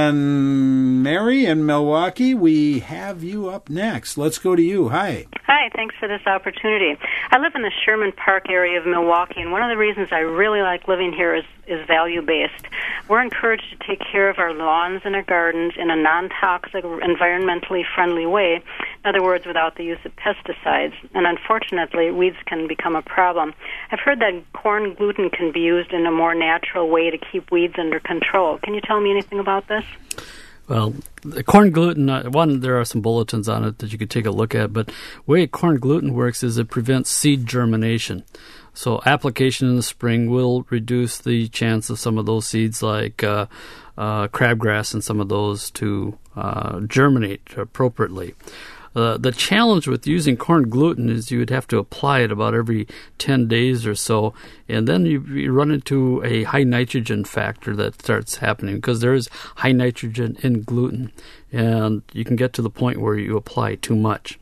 And Mary in Milwaukee, we have you up next. Let's go to you. Hi.
Hi, thanks for this opportunity. I live in the Sherman Park area of Milwaukee, and one of the reasons I really like living here is, is value-based. We're encouraged to take care of our lawns and our gardens in a non-toxic, environmentally friendly way, in other words, without the use of pesticides. And unfortunately, weeds can become a problem. I've heard that corn gluten can be used in a more natural way to keep weeds under control. Can you tell me anything about this?
Well, the corn gluten, uh, one, there are some bulletins on it that you could take a look at, but the way corn gluten works is it prevents seed germination. So application in the spring will reduce the chance of some of those seeds like uh, uh, crabgrass and some of those to uh, germinate appropriately. Uh, the challenge with using corn gluten is you would have to apply it about every ten days or so, and then you, you run into a high nitrogen factor that starts happening because there is high nitrogen in gluten, and you can get to the point where you apply too much.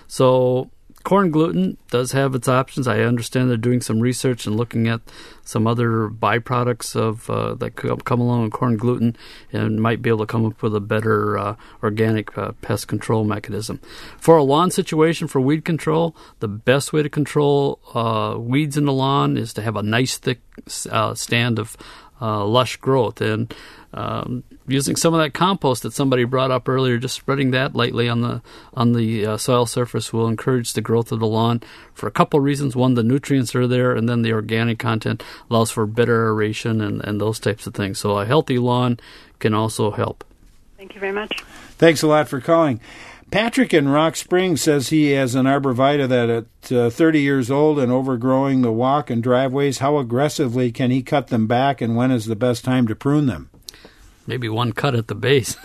So corn gluten does have its options. I understand they're doing some research and looking at some other byproducts of uh, that come along with corn gluten and might be able to come up with a better uh, organic uh, pest control mechanism. For a lawn situation, for weed control, the best way to control uh, weeds in the lawn is to have a nice thick uh, stand of uh, lush growth. And Um, using some of that compost that somebody brought up earlier, just spreading that lightly on the on the uh, soil surface will encourage the growth of the lawn for a couple of reasons. One, the nutrients are there, and then the organic content allows for better aeration and, and those types of things. So a healthy lawn can also help.
Thank you very much.
Thanks a lot for calling. Patrick in Rock Springs says he has an arborvitae that at uh, thirty years old and overgrowing the walk and driveways. How aggressively can he cut them back, and when is the best time to prune them?
Maybe one cut at the base.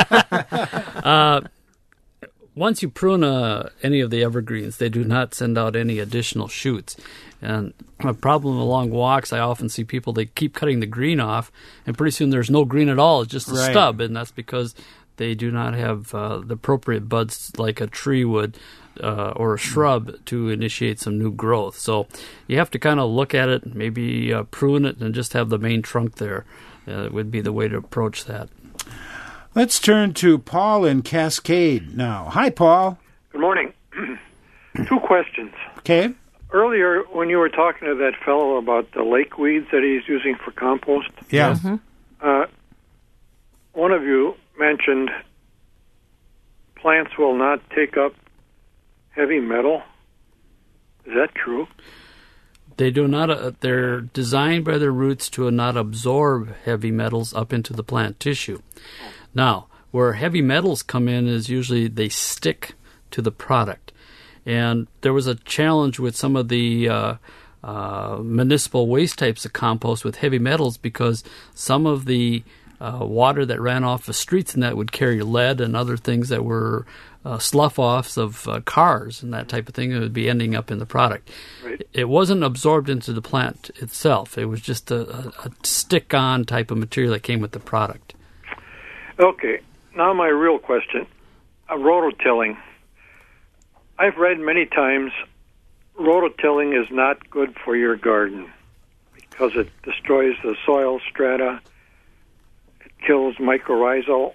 uh, once you prune uh, any of the evergreens, they do not send out any additional shoots. And a problem along walks, I often see people, they keep cutting the green off, and pretty soon there's no green at all. It's just a
right.
stub, and that's because they do not have uh, the appropriate buds like a tree would uh, or a shrub to initiate some new growth. So you have to kind of look at it, maybe uh, prune it, and just have the main trunk there. Uh, would be the way to approach that.
Let's turn to Paul in Cascade now. Hi, Paul.
Good morning. Two questions.
Okay.
Earlier, when you were talking to that fellow about the lake weeds that he's using for compost,
yeah, mm-hmm.
uh, one of you mentioned plants will not take up heavy metal. Is that true?
They do not. Uh, they're designed by their roots to not absorb heavy metals up into the plant tissue. Now, where heavy metals come in is usually they stick to the product. And there was a challenge with some of the uh, uh, municipal waste types of compost with heavy metals because some of the uh, water that ran off the streets and that would carry lead and other things that were Uh, slough-offs of uh, cars and that type of thing, it would be ending up in the product.
Right.
It wasn't absorbed into the plant itself. It was just a, a, a stick-on type of material that came with the product.
Okay. Now my real question. Uh, rototilling. I've read many times rototilling is not good for your garden because it destroys the soil strata. It kills mycorrhizal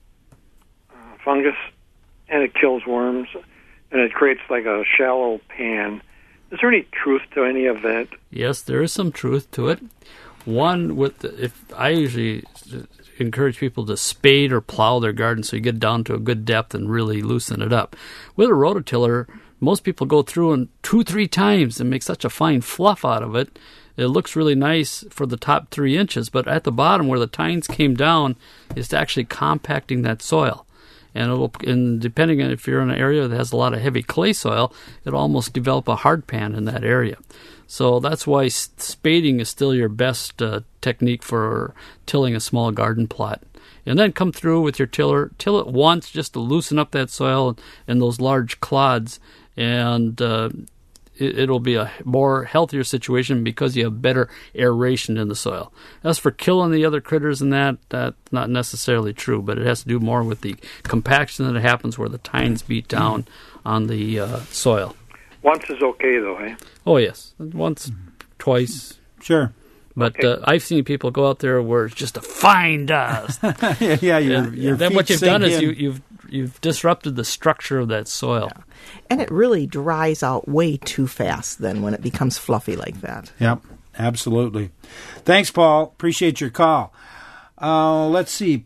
uh, fungus. And it kills worms, and it creates like a shallow pan. Is there any truth to any of that?
Yes, there is some truth to it. One, with the, if I usually encourage people to spade or plow their garden so you get down to a good depth and really loosen it up. With a rototiller, most people go through and two, three times and make such a fine fluff out of it. It looks really nice for the top three inches, but at the bottom where the tines came down, it's actually compacting that soil. And it'll, and depending on if you're in an area that has a lot of heavy clay soil, it'll almost develop a hard pan in that area. So that's why spading is still your best uh, technique for tilling a small garden plot. And then come through with your tiller, till it once just to loosen up that soil and those large clods. And uh, it, it'll be a more healthier situation because you have better aeration in the soil. As for killing the other critters and that, that's not necessarily true, but it has to do more with the compaction that happens where the tines beat down on the uh, soil.
Once is okay, though, eh?
Oh, yes. Once, twice.
Sure.
But uh, I've seen people go out there where it's just a fine dust.
yeah, yeah, your, your
then
feet
what you've
sink
done is
in.
you, you've you've disrupted the structure of that soil.
Yeah. And it really dries out way too fast then when it becomes fluffy like that.
Yep, absolutely. Thanks, Paul. Appreciate your call. Uh, let's see.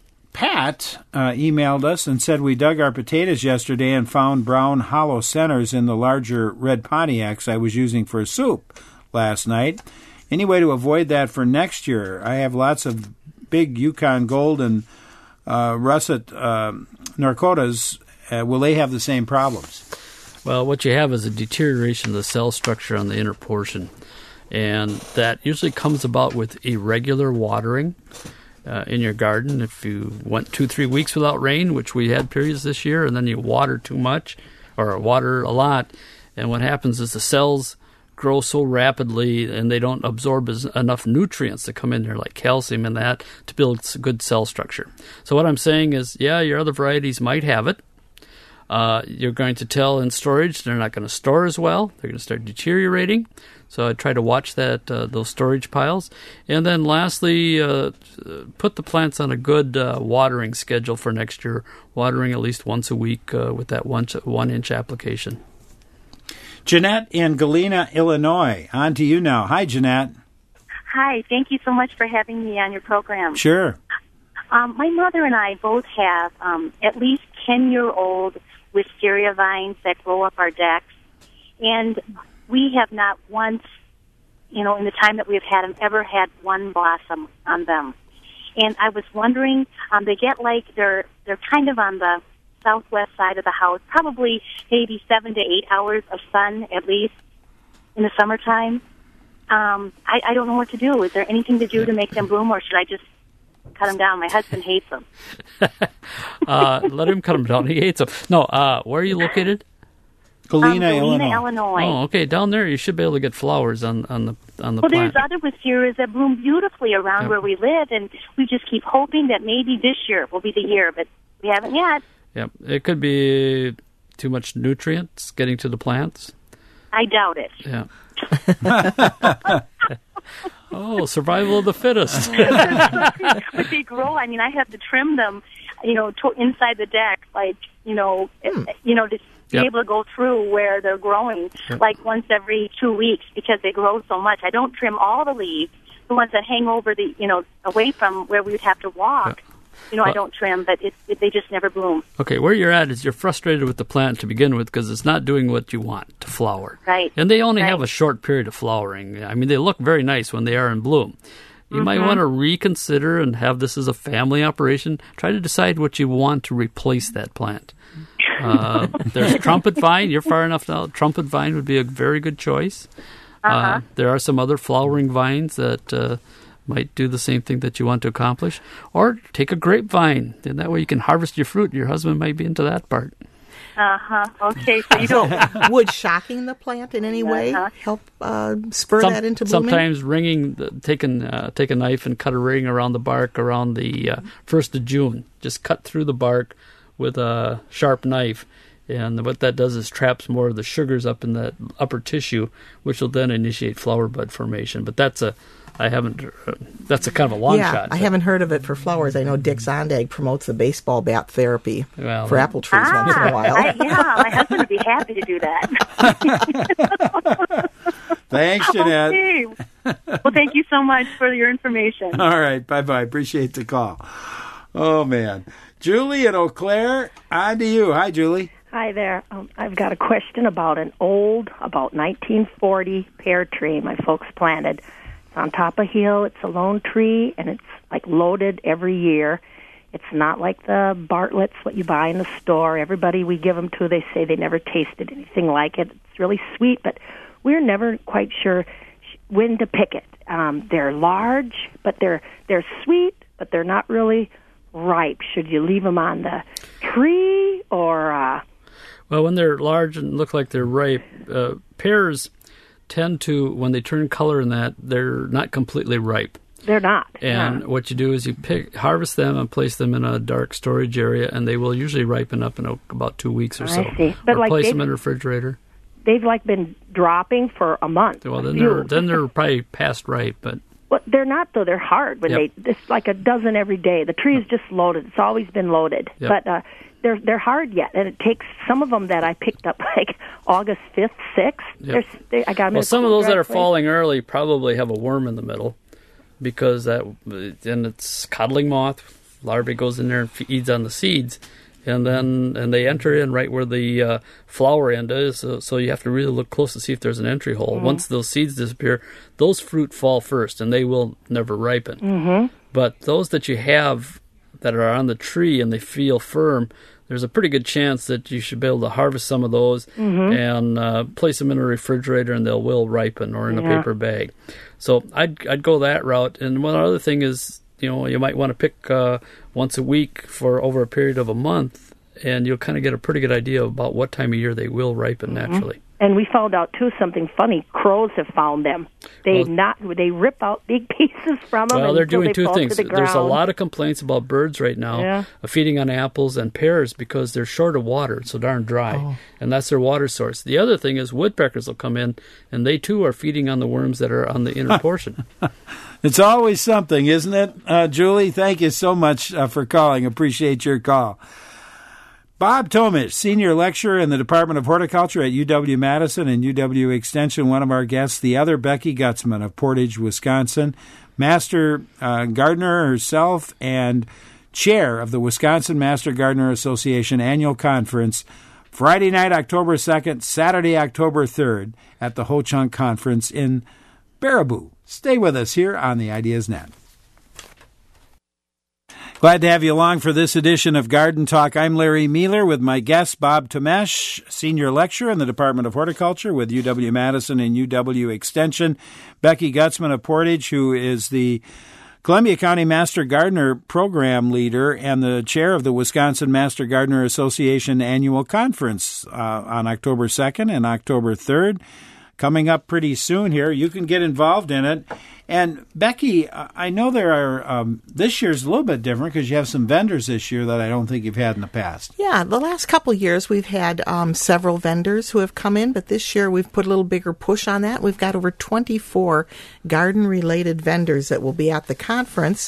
Pat uh, emailed us and said we dug our potatoes yesterday and found brown hollow centers in the larger red Pontiacs I was using for soup last night. Any way to avoid that for next year? I have lots of big Yukon Gold and uh, russet uh, Norcotas. Uh, will they have the same problems?
Well, what you have is a deterioration of the cell structure on the inner portion, and that usually comes about with irregular watering uh, in your garden. If you went two, three weeks without rain, which we had periods this year, and then you water too much or water a lot, and what happens is the cells grow so rapidly and they don't absorb as, enough nutrients to come in there like calcium and that to build good cell structure. So what I'm saying is, yeah, your other varieties might have it. Uh, you're going to tell in storage they're not going to store as well. They're going to start deteriorating. So I try to watch that uh, those storage piles. And then lastly, uh, put the plants on a good uh, watering schedule for next year, watering at least once a week uh, with that one, one-inch application.
Jeanette in Galena, Illinois. On to you now. Hi, Jeanette.
Hi. Thank you so much for having me on your program.
Sure.
Um, my mother and I both have um, at least ten-year-old wisteria vines that grow up our decks, and we have not once, you know, in the time that we've had them, ever had one blossom on them. And I was wondering, um, they get like they're they're kind of on the southwest side of the house, probably maybe seven to eight hours of sun at least in the summertime. Um, I, I don't know what to do. Is there anything to do to make them bloom, or should I just cut them down? My husband hates them.
uh, let him cut them down. He hates them. No, uh, where are you located?
Galena,
um, Galena
Illinois.
Illinois.
Oh, okay. Down there, you should be able to get flowers on, on the on the
well,
plant.
there's other wisterias that bloom beautifully around
Yep.
where we live, and we just keep hoping that maybe this year will be the year, but we haven't yet.
Yep. It could be too much nutrients getting to the plants.
I doubt it.
Yeah. Oh, survival of the fittest.
But they grow. I mean, I have to trim them, you know, to, inside the deck, like, you know,
Hmm.
you know, to be
Yep.
able to go through where they're growing,
Yep.
like once every two weeks because they grow so much. I don't trim all the leaves, the ones that hang over the, you know, away from where we would have to walk.
Yep.
You know, I
Well-
don't trim, but it, it, they just never bloom.
Okay, where you're at is you're frustrated with the plant to begin with because it's not doing what you want to flower.
Right.
And they only
Right.
have a short period of flowering. I mean, they look very nice when they are in bloom. You might
Mhm.
want to reconsider and have this as a family operation. Try to decide what you want to replace that plant. Uh, there's trumpet vine. You're far enough now. Trumpet vine would be a very good choice.
Uh-huh.
Uh, there are some other flowering vines that uh, might do the same thing that you want to accomplish. Or take a grapevine, and that way you can harvest your fruit. Your husband might be into that part.
Uh-huh. Okay, so you
So
don't...
would shocking the plant in any way
Uh-huh.
help uh, spur
Some-
that into blooming?
Sometimes ringing, the, taking, uh, take a knife and cut a ring around the bark around the uh, first of June. Just cut through the bark with a sharp knife. And what that does is traps more of the sugars up in that upper tissue, which will then initiate flower bud formation. But that's a, I haven't, uh, that's a kind of a long
yeah,
shot.
I haven't heard of it for flowers. I know Dick Zondag promotes the baseball bat therapy
Well,
for apple trees
Ah,
once in a while.
I, yeah, my husband would be happy to do that.
Thanks, Jeanette.
Okay. Well, thank you so much for your information.
All right, bye-bye. Appreciate the call. Oh, man. Julie in Eau Claire, on to you. Hi, Julie.
Hi there. Um, I've got a question about an old, about nineteen forty pear tree my folks planted. It's on top of a hill. It's a lone tree, and it's like loaded every year. It's not like the Bartlett's, what you buy in the store. Everybody we give them to, they say they never tasted anything like it. It's really sweet, but we're never quite sure when to pick it. Um, they're large, but they're they're sweet, but they're not really ripe. Should you leave them on the tree or... Uh,
Well, when they're large and look like they're ripe, uh, pears tend to, when they turn color in that, they're not completely ripe.
They're not.
And
no.
what you do is you pick, harvest them and place them in a dark storage area, and they will usually ripen up in a, about two weeks or so.
I see. But
or
like
place them in a refrigerator.
They've like been dropping for a month.
Well, then they're then they're probably past ripe, but.
Well, they're not though. They're hard when
Yep.
they. It's like a dozen every day. The tree is just loaded. It's always been loaded,
Yep.
but uh, they're they're hard yet, and it takes some of them that I picked up like August fifth, sixth.
Yep.
They, I got them.
Well,
in a
some of
cool,
those that
dry
are
place.
falling early probably have a worm in the middle, because that then it's codling moth larvae goes in there and feeds on the seeds, and then and they enter in right where the uh, flower end is. So, so you have to really look close to see if there's an entry hole.
Mm-hmm.
Once those seeds disappear, those fruit fall first, and they will never ripen.
Mm-hmm.
But those that you have that are on the tree and they feel firm, there's a pretty good chance that you should be able to harvest some of those
Mhm.
and uh, place them in a refrigerator, and they'll will ripen, or in a
Yeah.
paper bag. So I'd I'd go that route. And one other thing is, you know, you might want to pick uh, once a week for over a period of a month, and you'll kind of get a pretty good idea about what time of year they will ripen naturally.
And we found out too something funny. Crows have found them. They
Well-
not they rip out big pieces from them.
Well, they're
until
doing
they
two
fall
things.
To the
There's a
ground.
lot of complaints about birds right now
Yeah.
uh, feeding on apples and pears because they're short of water. It's so darn dry,
Oh.
and that's their water source. The other thing is woodpeckers will come in, and they too are feeding on the worms that are on the inner portion.
It's always something, isn't it, uh, Julie? Thank you so much uh, for calling. Appreciate your call. Bob Tomish, Senior Lecturer in the Department of Horticulture at U W-Madison and U W Extension, one of our guests. The other, Becky Gutzman of Portage, Wisconsin, Master uh, Gardener herself and Chair of the Wisconsin Master Gardener Association Annual Conference, Friday night, October second, Saturday, October third, at the Ho Chunk Conference in Baraboo. Stay with us here on the Ideas Net. Glad to have you along for this edition of Garden Talk. I'm Larry Mealer with my guest, Bob Tomesh, Senior Lecturer in the Department of Horticulture with U W-Madison and U W Extension, Becky Gutzman of Portage, who is the Columbia County Master Gardener Program Leader and the Chair of the Wisconsin Master Gardener Association Annual Conference uh, on October second and October third. Coming up pretty soon here. You can get involved in it. And Becky, I know there are, um, this year's a little bit different because you have some vendors this year that I don't think you've had in the past.
Yeah, the last couple of years we've had um, several vendors who have come in, but this year we've put a little bigger push on that. We've got over twenty-four garden-related vendors that will be at the conference.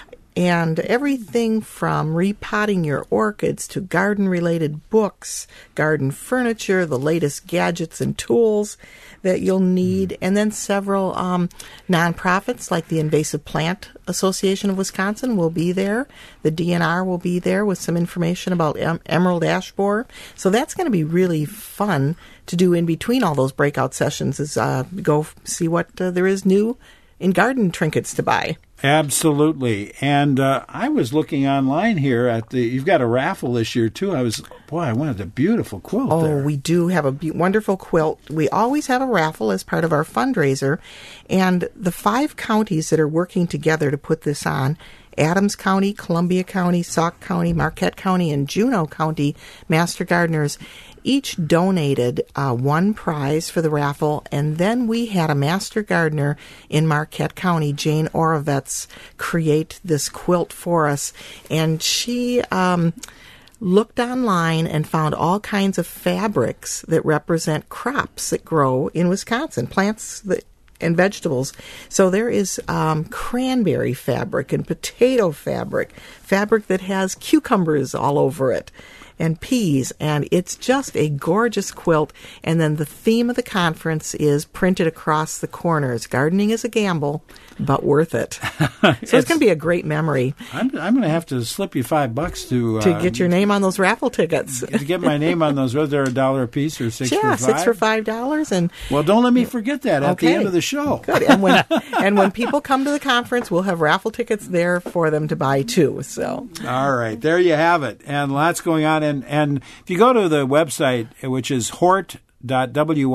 And everything from repotting your orchids to garden-related books, garden furniture, the latest gadgets and tools that you'll need, and then several um, nonprofits like the Invasive Plant Association of Wisconsin will be there. The D N R will be there with some information about em- emerald ash borer. So that's going to be really fun to do in between all those breakout sessions, is uh, go f- see what uh, there is new in garden trinkets to buy.
Absolutely. And uh, I was looking online here at the, you've got a raffle this year too. I was, boy, I wanted a beautiful quilt
Oh,
there.
we do have a be- wonderful quilt. We always have a raffle as part of our fundraiser. And the five counties that are working together to put this on, Adams County, Columbia County, Sauk County, Marquette County, and Juneau County Master Gardeners each donated uh, one prize for the raffle, and then we had a master gardener in Marquette County, Jane Orovets, create this quilt for us, and she um, looked online and found all kinds of fabrics that represent crops that grow in Wisconsin, plants that and vegetables. So there is um, cranberry fabric and potato fabric, fabric that has cucumbers all over it, and peas, and it's just a gorgeous quilt. And then the theme of the conference is printed across the corners. Gardening is a gamble, but worth it. So it's, it's going to be a great memory.
I'm, I'm going to have to slip you five bucks to... Uh,
to get your name on those raffle tickets.
To get my name on those. Was there a dollar a piece or six
yeah,
for five?
six for five dollars. And
well, don't let me forget that at
okay.
the end of the show.
Good. And when and when people come to the conference, we'll have raffle tickets there for them to buy too. So
all right, there you have it, and lots going on. And and if you go to the website, which is hort dot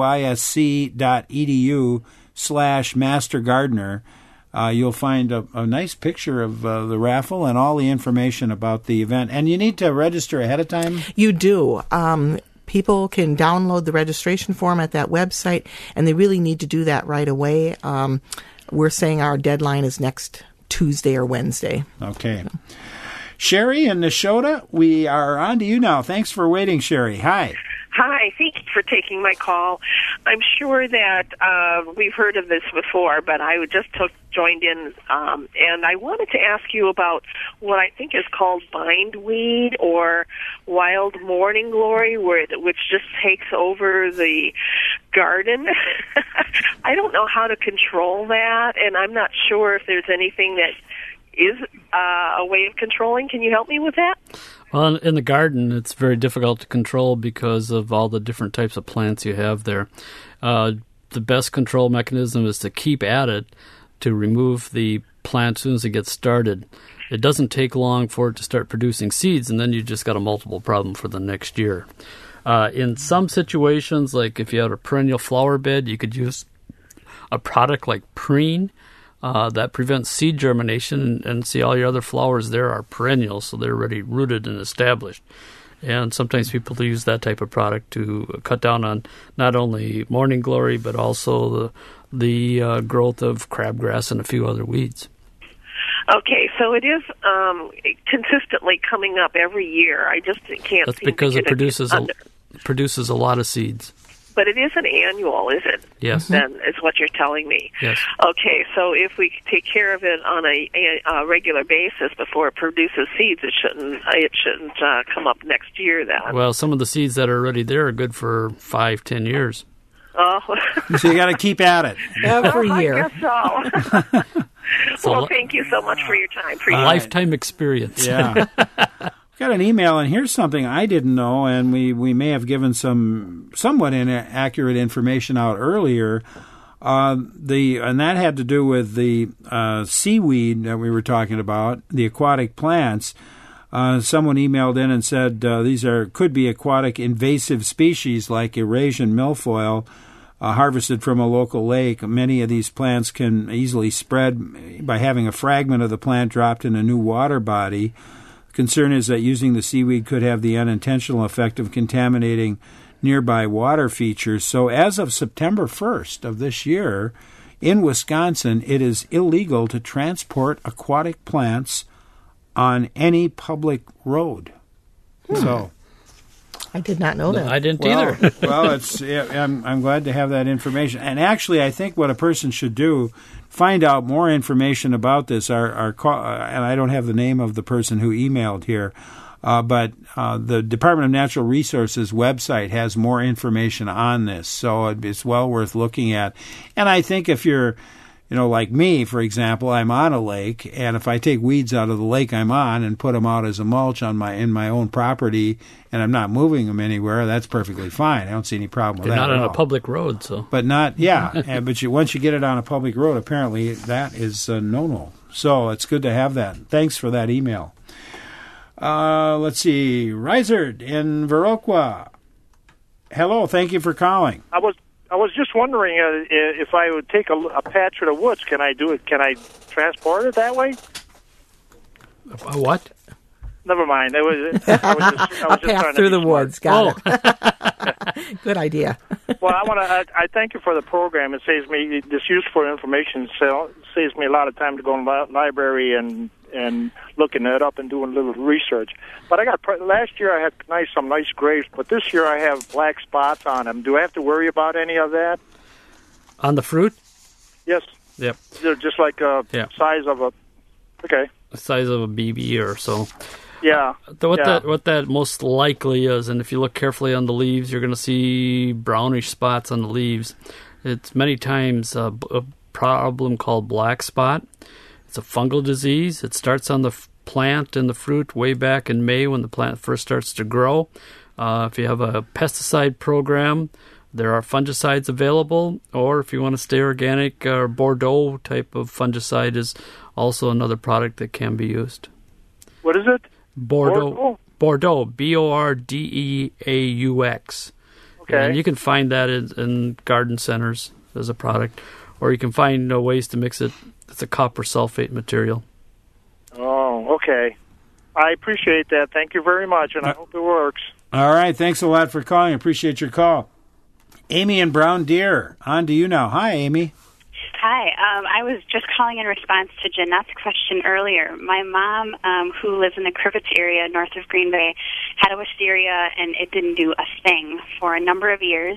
wisc dot edu slash master gardener, uh, you'll find a, a nice picture of uh, the raffle and all the information about the event. And you need to register ahead of time.
You do. Um, people can download the registration form at that website, and they really need to do that right away. Um, we're saying our deadline is next Tuesday or Wednesday.
Okay. Sherry in Neshota, we are on to you now. Thanks for waiting, Sherry. Hi.
Hi, thank you for taking my call. I'm sure that uh, we've heard of this before, but I just took, joined in, um, and I wanted to ask you about what I think is called bindweed or wild morning glory, where it, which just takes over the garden. I don't know how to control that, and I'm not sure if there's anything that is uh, a way of controlling. Can you help me with that?
Well, in the garden, it's very difficult to control because of all the different types of plants you have there. Uh, the best control mechanism is to keep at it to remove the plant as soon as it gets started. It doesn't take long for it to start producing seeds, and then you just got a multiple problem for the next year. Uh, in some situations, like if you had a perennial flower bed, you could use a product like Preen. Uh, that prevents seed germination, and, and see all your other flowers there are perennials, so they're already rooted and established. And sometimes people use that type of product to cut down on not only morning glory, but also the the uh, growth of crabgrass and a few other weeds.
Okay, so it is um, consistently coming up every year. I just can't.
That's
seem
because
to
it
get
produces
under.
a, produces a lot of seeds.
But it is an annual, is it?
Yes.
Then is what you're telling me.
Yes.
Okay, so if we take care of it on a, a, a regular basis before it produces seeds, it shouldn't it shouldn't uh, come up next year then.
Well, some of the seeds that are already there are good for five, ten years.
Oh.
So you got to keep at it
every year.
I guess so.
So,
well, thank you so much for your time.
A
Appreciate
lifetime experience.
Yeah. Got an email, and here's something I didn't know, and we, we may have given some somewhat inaccurate information out earlier. Uh, the and that had to do with the uh, seaweed that we were talking about, the aquatic plants. Uh, someone emailed in and said uh, these are could be aquatic invasive species like Eurasian milfoil, uh, harvested from a local lake. Many of these plants can easily spread by having a fragment of the plant dropped in a new water body. Concern is that using the seaweed could have the unintentional effect of contaminating nearby water features. So as of September first of this year, in Wisconsin, it is illegal to transport aquatic plants on any public road.
Hmm.
So
I did not know that.
I didn't
well,
either.
well, it's I'm I'm glad to have that information. And actually, I think what a person should do, find out more information about this. Our our call, uh, and I don't have the name of the person who emailed here, uh, but uh, the Department of Natural Resources website has more information on this, so it's well worth looking at. And I think if you're You know, like me, for example, I'm on a lake, and if I take weeds out of the lake I'm on and put them out as a mulch on my in my own property, and I'm not moving them anywhere, that's perfectly fine. I don't see any problem with
They're
that.
not
at
on
all.
a public road, so.
But not, yeah. and, but you, once you get it on a public road, apparently that is a no-no. So it's good to have that. Thanks for that email. Uh, let's see, Risard in Viroqua. Hello, thank you for calling.
I was I was just wondering uh, if I would take a, a patch of the woods. Can I do it? Can I transport it that way?
A what?
Never mind. It was, I was just, I was
a
just
path
trying to
through
be
the
smart.
woods. Got it. Good idea.
Well, I want to. I, I thank you for the program. It saves me this useful information. So saves me a lot of time to go in the library and and looking it up and doing a little research. But I got last year I had nice some nice grapes, but this year I have black spots on them. Do I have to worry about any of that?
On the fruit?
Yes.
Yep.
They're just like a
Yeah.
size of a. Okay.
The size of a B B or so.
Yeah.
The- What
yeah.
that what that most likely is, and if you look carefully on the leaves, you're going to see brownish spots on the leaves. It's many times a, a problem called black spot. It's a fungal disease. It starts on the f- plant and the fruit way back in May when the plant first starts to grow. Uh, if you have a pesticide program, there are fungicides available, or if you want to stay organic, uh, Bordeaux type of fungicide is also another product that can be used.
What is it?
Bordeaux.
Bordeaux?
Bordeaux, B O R D E A U X.
Okay.
And you can find that in, in garden centers as a product, or you can find uh, ways to mix it. It's a copper sulfate material.
Oh, okay. I appreciate that. Thank you very much, and I hope it works.
All right. Thanks a lot for calling. Appreciate your call. Amy and Brown Deer, on to you now. Hi, Amy.
Hi. Um, I was just calling in response to Jeanette's question earlier. My mom, um, who lives in the Crivets area north of Green Bay, had a wisteria, and it didn't do a thing for a number of years.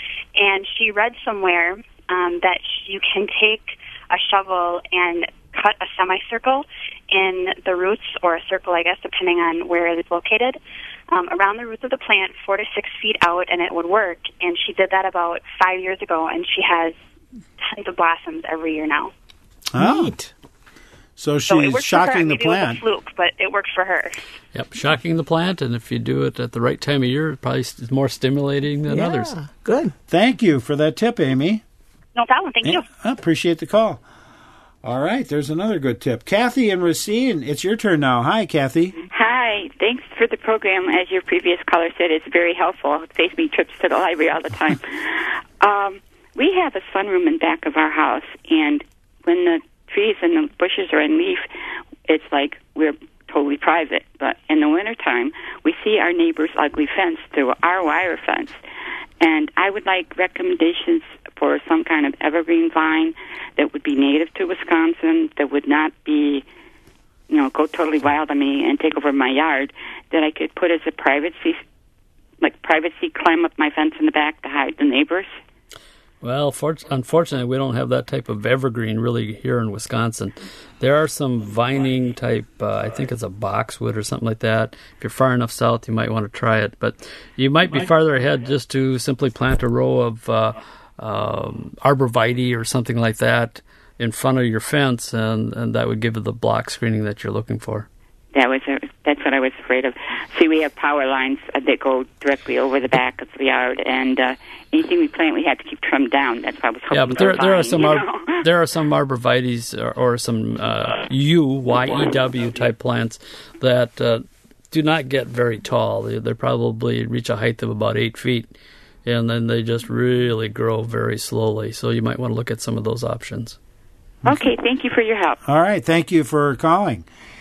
And she read somewhere um, that you can take a shovel and cut a semicircle in the roots, or a circle, I guess, depending on where it is located, um, around the roots of the plant, four to six feet out, and it would work. And she did that about five years ago, and she has tons of blossoms every year now.
Neat. So she's
so it works
shocking
for her.
the
Maybe
plant.
It was a fluke, but it works for her.
Yep, shocking the plant, and if you do it at the right time of year, it probably is more stimulating than
Yeah.
others.
Good.
Thank you for that tip, Amy.
No problem. Thank you.
I appreciate the call. All right, there's another good tip. Kathy and Racine, it's your turn now. Hi, Kathy.
Hi, thanks for the program. As your previous caller said, it's very helpful. It saves me trips to the library all the time. um, we have a sunroom in back of our house, and when the trees and the bushes are in leaf, it's like we're totally private. But in the wintertime, we see our neighbor's ugly fence through our wire fence. And I would like recommendations for some kind of evergreen vine that would be native to Wisconsin, that would not be, you know, go totally wild on me and take over my yard, that I could put as a privacy, like privacy, climb up my fence in the back to hide the neighbors.
Well, for, unfortunately, we don't have that type of evergreen really here in Wisconsin. There are some vining type, uh, I think it's a boxwood or something like that. If you're far enough south, you might want to try it. But you might be farther ahead just to simply plant a row of uh, um, arborvitae or something like that in front of your fence, and, and that would give you the block screening that you're looking for.
That was a, that's what I was afraid of. See, we have power lines uh, that go directly over the back of the yard, and uh, anything we plant, we have to keep trimmed down. That's why I was hoping.
Yeah, but there
for
there
vine,
are some
you
ar-
know?
there are some arborvitaes or, or some uh, U Y E W type plants that uh, do not get very tall. They they probably reach a height of about eight feet, and then they just really grow very slowly. So you might want to look at some of those options.
Okay, thank you for your help.
All right, thank you for calling.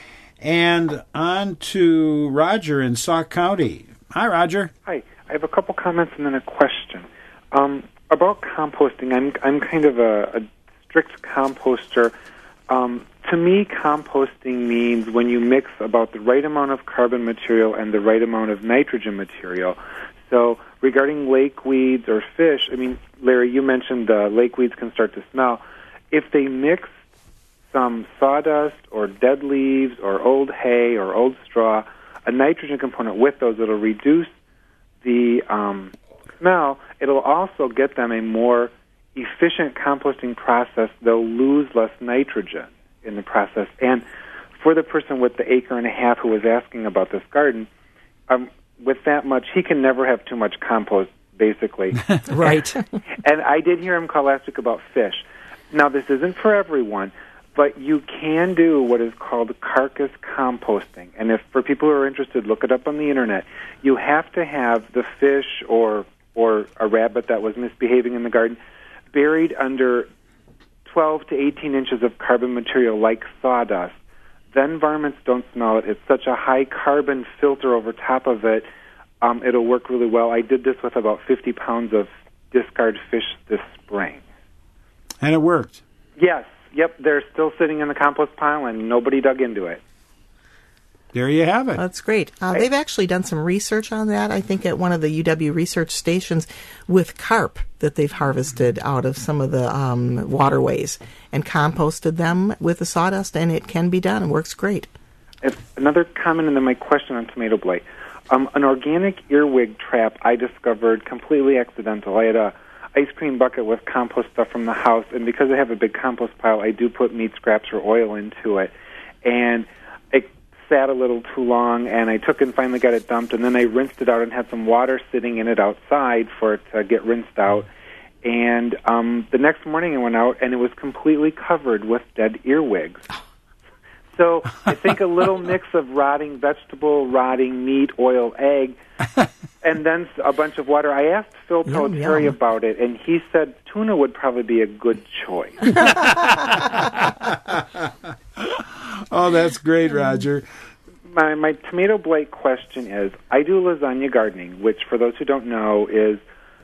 And on to Roger in Sauk County. Hi, Roger.
Hi. I have a couple comments and then a question. Um, about composting, I'm I'm kind of a, a strict composter. Um, to me, composting means when you mix about the right amount of carbon material and the right amount of nitrogen material. So regarding lake weeds or fish, I mean, Larry, you mentioned uh, lake weeds can start to smell. If they mix some sawdust or dead leaves or old hay or old straw, a nitrogen component with those, it'll reduce the um, smell. It'll also get them a more efficient composting process. They'll lose less nitrogen in the process. And for the person with the acre and a half who was asking about this garden, um, with that much, he can never have too much compost, basically.
Right.
And I did hear him call last week about fish. Now, this isn't for everyone, but you can do what is called carcass composting. And if for people who are interested, look it up on the internet. You have to have the fish or or a rabbit that was misbehaving in the garden buried under twelve to eighteen inches of carbon material like sawdust. Then varmints don't smell it. It's such a high carbon filter over top of it. Um, it'll work really well. I did this with about fifty pounds of discard fish this spring.
And it worked.
Yes. Yep, they're still sitting in the compost pile, and nobody dug into it.
There you have it.
That's great. Uh, they've actually done some research on that, I think, at one of the U W research stations with carp that they've harvested out of some of the um, waterways and composted them with the sawdust, and it can be done and works great.
If another comment and then my question on tomato blight. Um, an organic earwig trap I discovered completely accidental. I had a ice cream bucket with compost stuff from the house, and because I have a big compost pile, I do put meat scraps or oil into it. And it sat a little too long, and I took and finally got it dumped, and then I rinsed it out and had some water sitting in it outside for it to get rinsed out. And um, the next morning I went out, and it was completely covered with dead earwigs. So I think a little mix of rotting vegetable, rotting meat, oil, egg, and then a bunch of water. I asked Phil Pelletieri about it, and he said tuna would probably be a good choice.
Oh, that's great, Roger.
my, my tomato blight question is, I do lasagna gardening, which for those who don't know is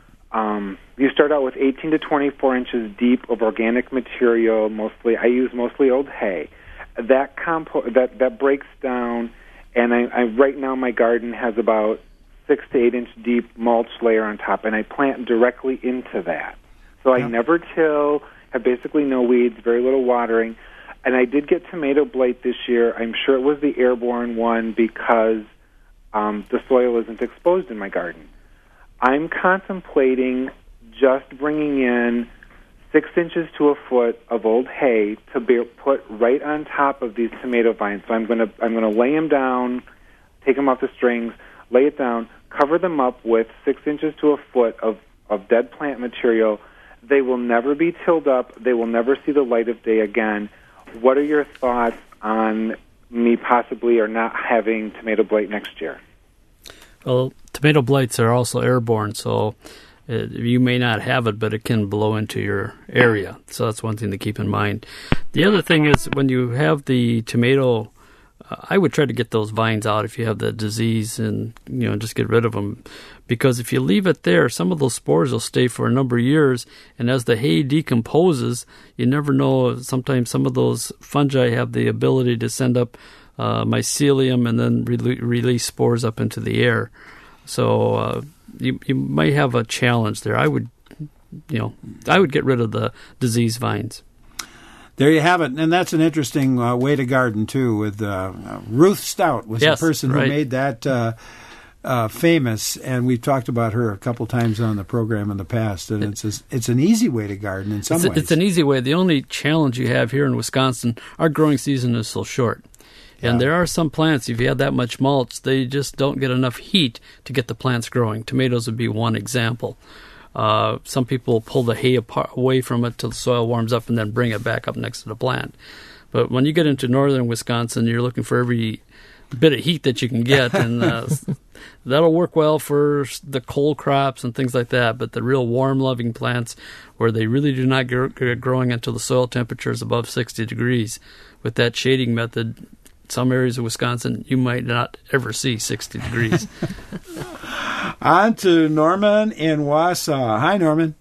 um, you start out with eighteen to twenty-four inches deep of organic material. Mostly, I use mostly old hay. That compo- that that breaks down, and I, I right now my garden has about six to eight inch deep mulch layer on top, and I plant directly into that. So I never till, have basically no weeds, very little watering. And I did get tomato blight this year. I'm sure it was the airborne one because um, the soil isn't exposed in my garden. I'm contemplating just bringing in six inches to a foot of old hay to be put right on top of these tomato vines. So I'm going to I'm going to lay them down, take them off the strings, lay it down, cover them up with six inches to a foot of, of dead plant material. They will never be tilled up. They will never see the light of day again. What are your thoughts on me possibly or not having tomato blight next year?
Well, tomato blights are also airborne, so it, you may not have it, but it can blow into your area. So that's one thing to keep in mind. The other thing is when you have the tomato, uh, I would try to get those vines out if you have the disease and, you know, just get rid of them. Because if you leave it there, some of those spores will stay for a number of years, and as the hay decomposes, you never know. Sometimes some of those fungi have the ability to send up uh, mycelium and then re- release spores up into the air. So uh, you you might have a challenge there. I would, you know, I would get rid of the disease vines.
There you have it, and that's an interesting uh, way to garden too. With uh, Ruth Stout was
yes,
the person
right.
who made that. Uh, Uh, famous, and we've talked about her a couple times on the program in the past, and it's a, it's an easy way to garden in some
it's, a,
ways.
it's an easy way. The only challenge you have here in Wisconsin, our growing season is so short. And
Yeah.
there are some plants, if you have that much mulch, they just don't get enough heat to get the plants growing. Tomatoes would be one example. Uh, some people pull the hay apart, away from it till the soil warms up and then bring it back up next to the plant. But when you get into northern Wisconsin, you're looking for every bit of heat that you can get, and uh, that'll work well for the cold crops and things like that. But the real warm-loving plants, where they really do not get growing until the soil temperature is above sixty degrees, with that shading method, some areas of Wisconsin you might not ever see sixty degrees.
On to Norman in Wausau. Hi, Norman.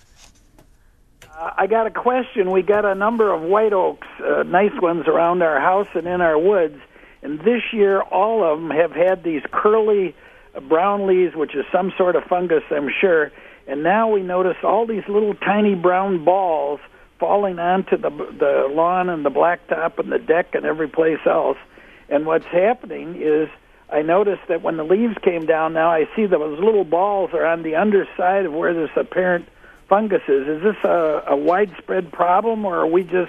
Uh, I got a question. We got a number of white oaks, uh, nice ones around our house and in our woods. And this year, all of them have had these curly brown leaves, which is some sort of fungus, I'm sure. And now we notice all these little tiny brown balls falling onto the the lawn and the blacktop and the deck and every place else. And what's happening is I noticed that when the leaves came down now, I see those little balls are on the underside of where this apparent fungus is. Is this a, a widespread problem, or are we just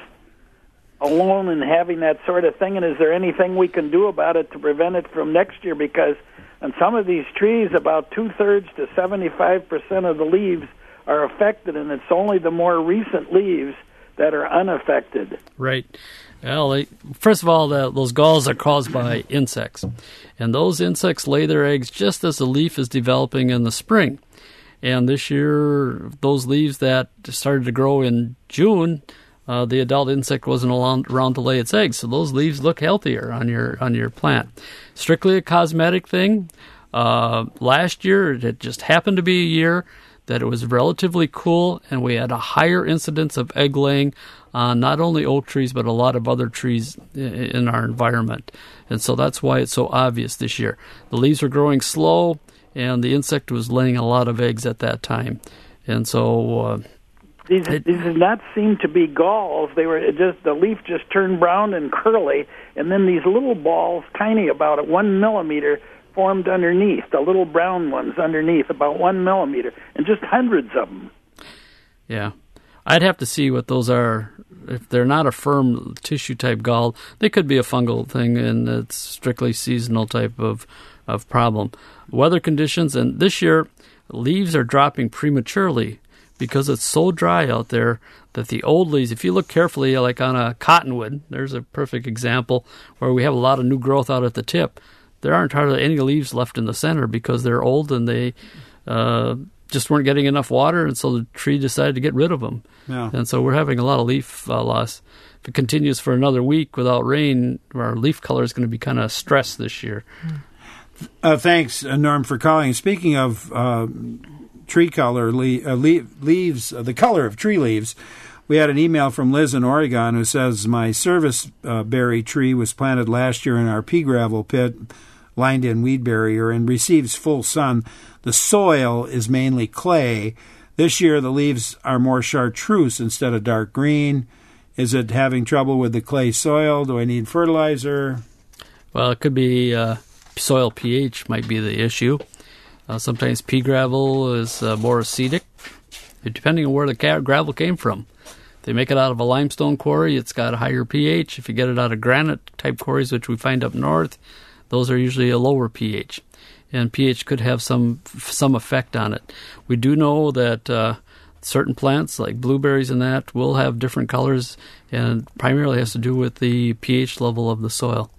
alone in having that sort of thing, and is there anything we can do about it to prevent it from next year? Because on some of these trees, about two-thirds to seventy-five percent of the leaves are affected, and it's only the more recent leaves that are unaffected.
Right. Well, they, first of all, the, those galls are caused by insects, and those insects lay their eggs just as the leaf is developing in the spring. And this year, those leaves that started to grow in June, Uh, the adult insect wasn't around to lay its eggs, so those leaves look healthier on your on your plant. Strictly a cosmetic thing. Uh, last year, it just happened to be a year that it was relatively cool, and we had a higher incidence of egg laying on not only oak trees but a lot of other trees in our environment. And so that's why it's so obvious this year. The leaves were growing slow, and the insect was laying a lot of eggs at that time. And so Uh,
These, these did not seem to be galls. They were it just the leaf just turned brown and curly, and then these little balls, tiny about one millimeter, formed underneath. The little brown ones underneath, about one millimeter, and just hundreds of them.
Yeah, I'd have to see what those are. If they're not a firm tissue type gall, they could be a fungal thing, and it's strictly seasonal type of of problem. Weather conditions, and this year leaves are dropping prematurely, because it's so dry out there that the old leaves, if you look carefully, like on a cottonwood, there's a perfect example where we have a lot of new growth out at the tip. There aren't hardly any leaves left in the center because they're old and they uh, just weren't getting enough water, and so the tree decided to get rid of them.
Yeah.
And so we're having a lot of leaf uh, loss. In if it continues for another week without rain, our leaf color is going to be kind of stressed this year.
Uh, thanks, uh, Norm, for calling. Speaking of uh, tree color, le- uh, le- leaves, uh, the color of tree leaves, we had an email from Liz in Oregon who says, my service uh, berry tree was planted last year in our pea gravel pit, lined in weed barrier, and receives full sun. The soil is mainly clay. This year the leaves are more chartreuse instead of dark green. Is it having trouble with the clay soil? Do I need fertilizer?
Well, it could be uh, soil pH might be the issue. Uh, sometimes pea gravel is uh, more acidic, depending on where the ca- gravel came from. If they make it out of a limestone quarry, it's got a higher pH. If you get it out of granite-type quarries, which we find up north, those are usually a lower pH. And pH could have some some effect on it. We do know that uh, certain plants, like blueberries and that, will have different colors, and primarily has to do with the pH level of the soil.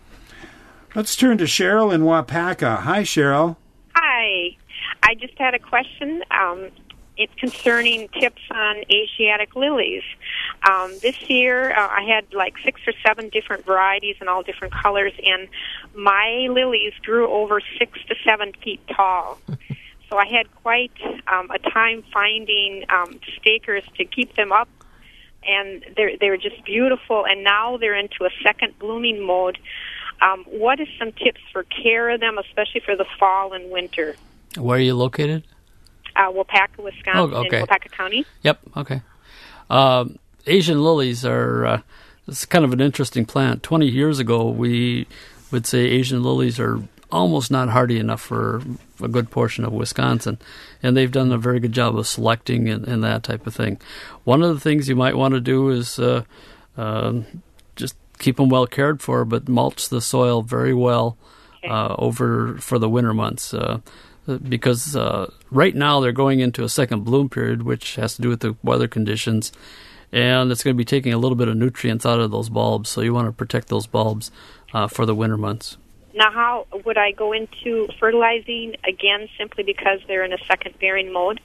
Let's turn to Cheryl in Wapaka. Hi, Cheryl.
Hi. I just had a question. Um, it's concerning tips on Asiatic lilies. Um, this year, uh, I had like six or seven different varieties and all different colors, and my lilies grew over six to seven feet tall. So I had quite um, a time finding um, stakers to keep them up, and they're they're just beautiful. And now they're into a second blooming mode. Um, what is some tips for care of them, especially for the fall and winter?
Where are you located?
Uh, Wapaka, Wisconsin,
Oh, okay.
in Wapaka County.
Yep, okay. Um, Asian lilies are uh, it's kind of an interesting plant. Twenty years ago, we would say Asian lilies are almost not hardy enough for a good portion of Wisconsin, and they've done a very good job of selecting and, and that type of thing. One of the things you might want to do is uh, uh, just keep them well cared for, but mulch the soil very well uh, over for the winter months. Uh, because uh, right now they're going into a second bloom period, which has to do with the weather conditions, and it's going to be taking a little bit of nutrients out of those bulbs, so you want to protect those bulbs uh, for the winter months.
Now, how would I go into fertilizing again simply because they're in a second bearing mode?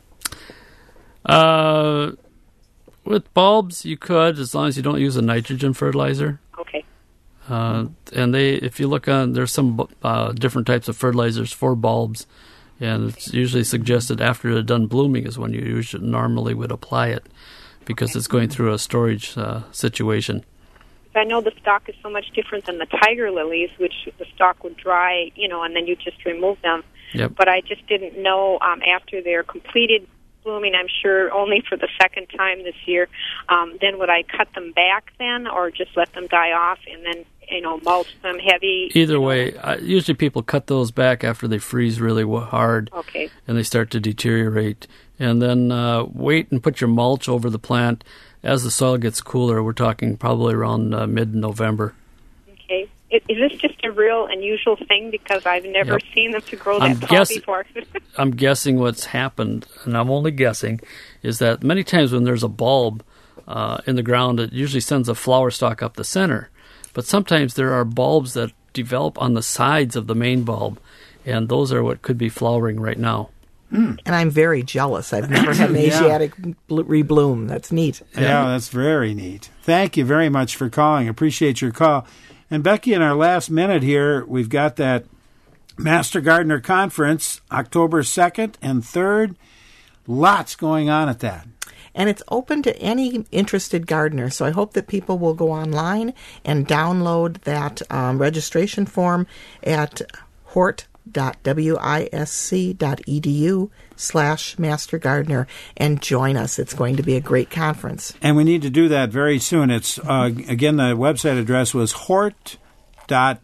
Uh, with bulbs, you could, as long as you don't use a nitrogen fertilizer.
Okay.
Uh, and they, if you look on, there's some uh, different types of fertilizers for bulbs, and it's usually suggested after they're done blooming is when you usually normally would apply it, because it's going through a storage uh, situation.
I know the stalk is so much different than the tiger lilies, which the stalk would dry, you know, and then you just remove them.
Yep.
But I just didn't know um, after they're completed blooming, I'm sure only for the second time this year, um, then would I cut them back then, or just let them die off and then, you know, mulch them heavy?
Either way, uh, usually people cut those back after they freeze really hard.
Okay.
And they start to deteriorate. And then uh, wait and put your mulch over the plant. As the soil gets cooler, we're talking probably around uh, mid-November.
Okay. Is, is this just a real unusual thing? Because I've never
Yep.
seen them to grow
I'm
that tall
guess-
before.
I'm guessing what's happened, and I'm only guessing, is that many times when there's a bulb uh, in the ground, it usually sends a flower stalk up the center. But sometimes there are bulbs that develop on the sides of the main bulb, and those are what could be flowering right now.
And I'm very jealous. I've never had an
Yeah.
Asiatic bl- rebloom. That's neat.
Yeah, that's very neat. Thank you very much for calling. Appreciate your call. And Becky, in our last minute here, we've got that Master Gardener Conference, October second and third. Lots going on at that.
And it's open to any interested gardener. So I hope that people will go online and download that um, registration form at hort dot wisc dot edu slash master gardener and join us. It's going to be a great conference.
And we need to do that very soon. It's uh, again, the website address was hort dot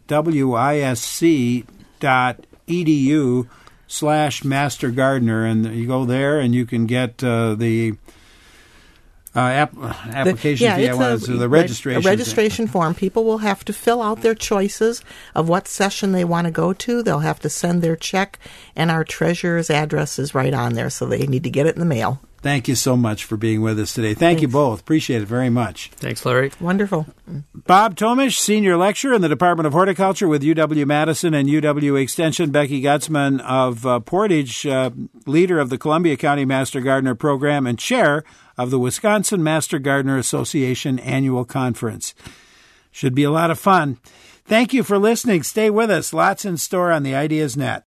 wisc dot edu slash master gardener, and you go there and you can get uh, the uh, app, application
The,
fee.
yeah,
I wanted
it's
to-
a,
the registration
a registration form. People will have to fill out their choices of what session they want to go to. They'll have to send their check, and our treasurer's address is right on there, so they need to get it in the mail.
Thank you so much for being with us today. Thank Thanks. you both. Appreciate it very much.
Thanks, Larry.
Wonderful.
Bob Tomish, Senior Lecturer in the Department of Horticulture with U W-Madison and U W Extension. Becky Gutzman of uh, Portage, uh, leader of the Columbia County Master Gardener Program and chair of the Wisconsin Master Gardener Association Annual Conference. Should be a lot of fun. Thank you for listening. Stay with us. Lots in store on the Ideas Net.